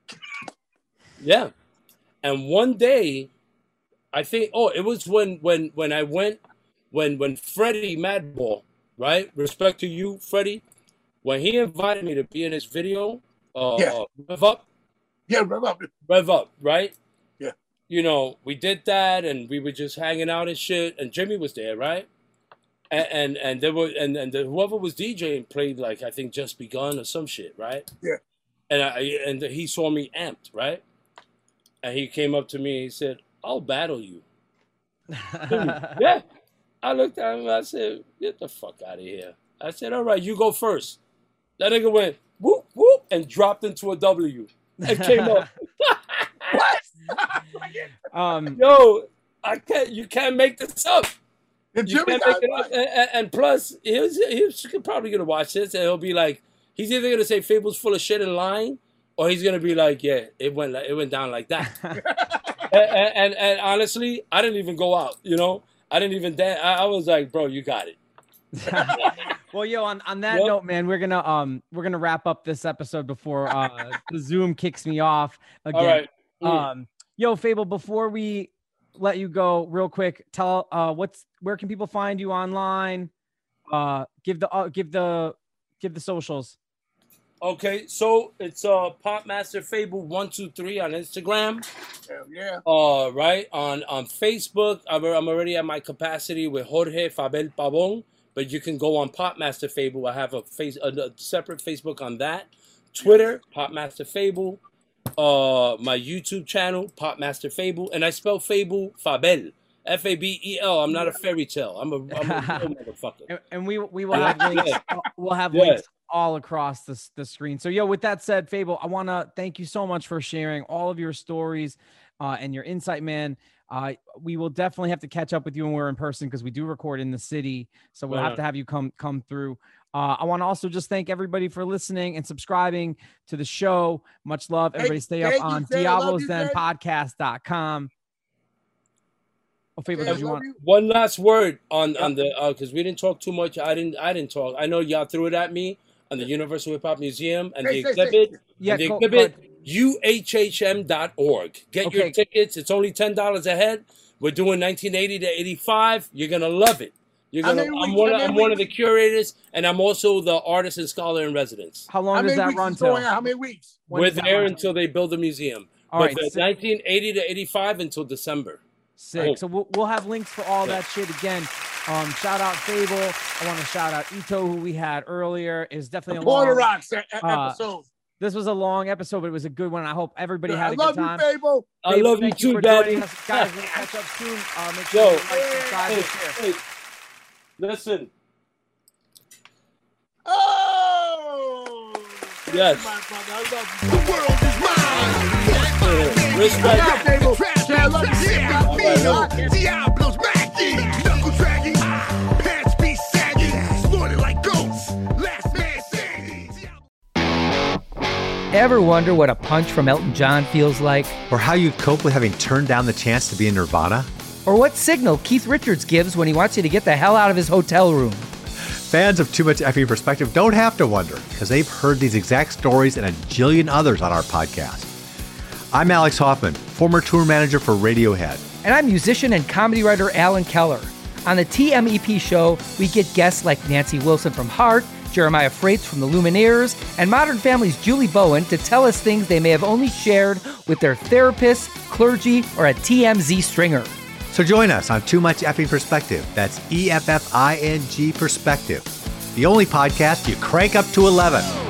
Yeah. And one day, I think, oh, it was when when when I went when when Freddie Madball, right? Respect to you, Freddie. When he invited me to be in his video, uh, Yeah. uh, Rev Up, Yeah, rev up. Rev Up, right? Yeah. You know, we did that, and we were just hanging out and shit. And Jimmy was there, right? And and, and there were and and the, whoever was DJing played like I think Just Begun or some shit, right? Yeah. And I and he saw me amped, right? And he came up to me and he said, "I'll battle you." Yeah. I looked at him and I said, "Get the fuck out of here." I said, "All right, you go first." That nigga went whoop whoop and dropped into a W and came up. Um, Yo, I can't. You can't make this up. Did You Jimmy can't got make it up. And, and- and plus, he was, he was probably gonna watch this and he'll be like, he's either gonna say Fable's full of shit and lying, or he's gonna be like, yeah, it went like, it went down like that. and, and and honestly, I didn't even go out. You know, I didn't even dance. I, I was like, bro, you got it. Well, yo, on, on that Yep. note, man, we're gonna um we're gonna wrap up this episode before uh the Zoom kicks me off again. All right. Mm. Um, yo, Fable, before we let you go, real quick, tell uh what's where can people find you online? Uh, give the uh, give the give the socials. Okay, so it's uh Popmaster Fable one two three on Instagram. Hell yeah. Uh, right on on Facebook. I'm, I'm already at my capacity with Jorge Fabel Pavon, but you can go on Popmaster Fable. I have a face a, a separate Facebook on that. Twitter, Popmaster Fable. Uh, my YouTube channel, Popmaster Fable, and I spell Fable Fabel, F A B E L. I'm not a fairy tale. I'm a, I'm a real motherfucker. And, and we we will have links. We'll have Yeah. links all across the the screen. So, yo, with that said, Fable, I want to thank you so much for sharing all of your stories uh, and your insight, man. Uh, we will definitely have to catch up with you when we're in person because we do record in the city. So we'll Right have on. to have you come come through. Uh, I want to also just thank everybody for listening and subscribing to the show. Much love. Everybody stay up thank you, on Zay. I love diablos you, den Zay. podcast dot com. Oh, Fable, Zay, did you I love want? you. One last word on on the uh because we didn't talk too much. I didn't I didn't talk. I know y'all threw it at me on the Universal Hip Hop Museum and Say, the say, say. exhibit. Yeah, and the go- exhibit U H H M dot org. Get your Okay. tickets. It's only ten dollars a head. We're doing nineteen eighty to eighty-five. You're gonna love it. You're How gonna. many I'm weeks? one. How Of, many I'm one of the weeks? curators, and I'm also the artist and scholar in residence. How long How does many that weeks run is till? going on? How many weeks? When We're does that there run till? until they build a museum. All but right, the sick. nineteen eighty to eighty-five until December. Sick. Oh. So we'll, we'll have links for all that shit again. Um, shout out Fable. I want to shout out Ito, who we had earlier. Is definitely a Porter long. Rocks e- e- uh, episode. This was a long episode, but it was a good one. I hope everybody had I a love good you, time. Fable. I Fable, love you thank too, for Daddy. joining us, guys. We'll catch up soon. Uh, make sure Yo, you like, subscribe, and share. hey, hey, listen. Oh! Yes. My brother, I love you. The world is mine. Respect. Diablos Mackie. Knuckle dragging. Pants be sagging. Snorted like goats. Last man standing. Ever wonder what a punch from Elton John feels like? Or how you'd cope with having turned down the chance to be in Nirvana? Or what signal Keith Richards gives when he wants you to get the hell out of his hotel room? Fans of Too Much Effing Perspective don't have to wonder, because they've heard these exact stories and a jillion others on our podcast. I'm Alex Hoffman, former tour manager for Radiohead. And I'm musician and comedy writer Alan Keller. On the T M E P show, we get guests like Nancy Wilson from Heart, Jeremiah Freites from the Lumineers, and Modern Family's Julie Bowen to tell us things they may have only shared with their therapist, clergy, or a T M Z stringer. So join us on Too Much Effing Perspective. That's E F F I N G Perspective. The only podcast you crank up to eleven.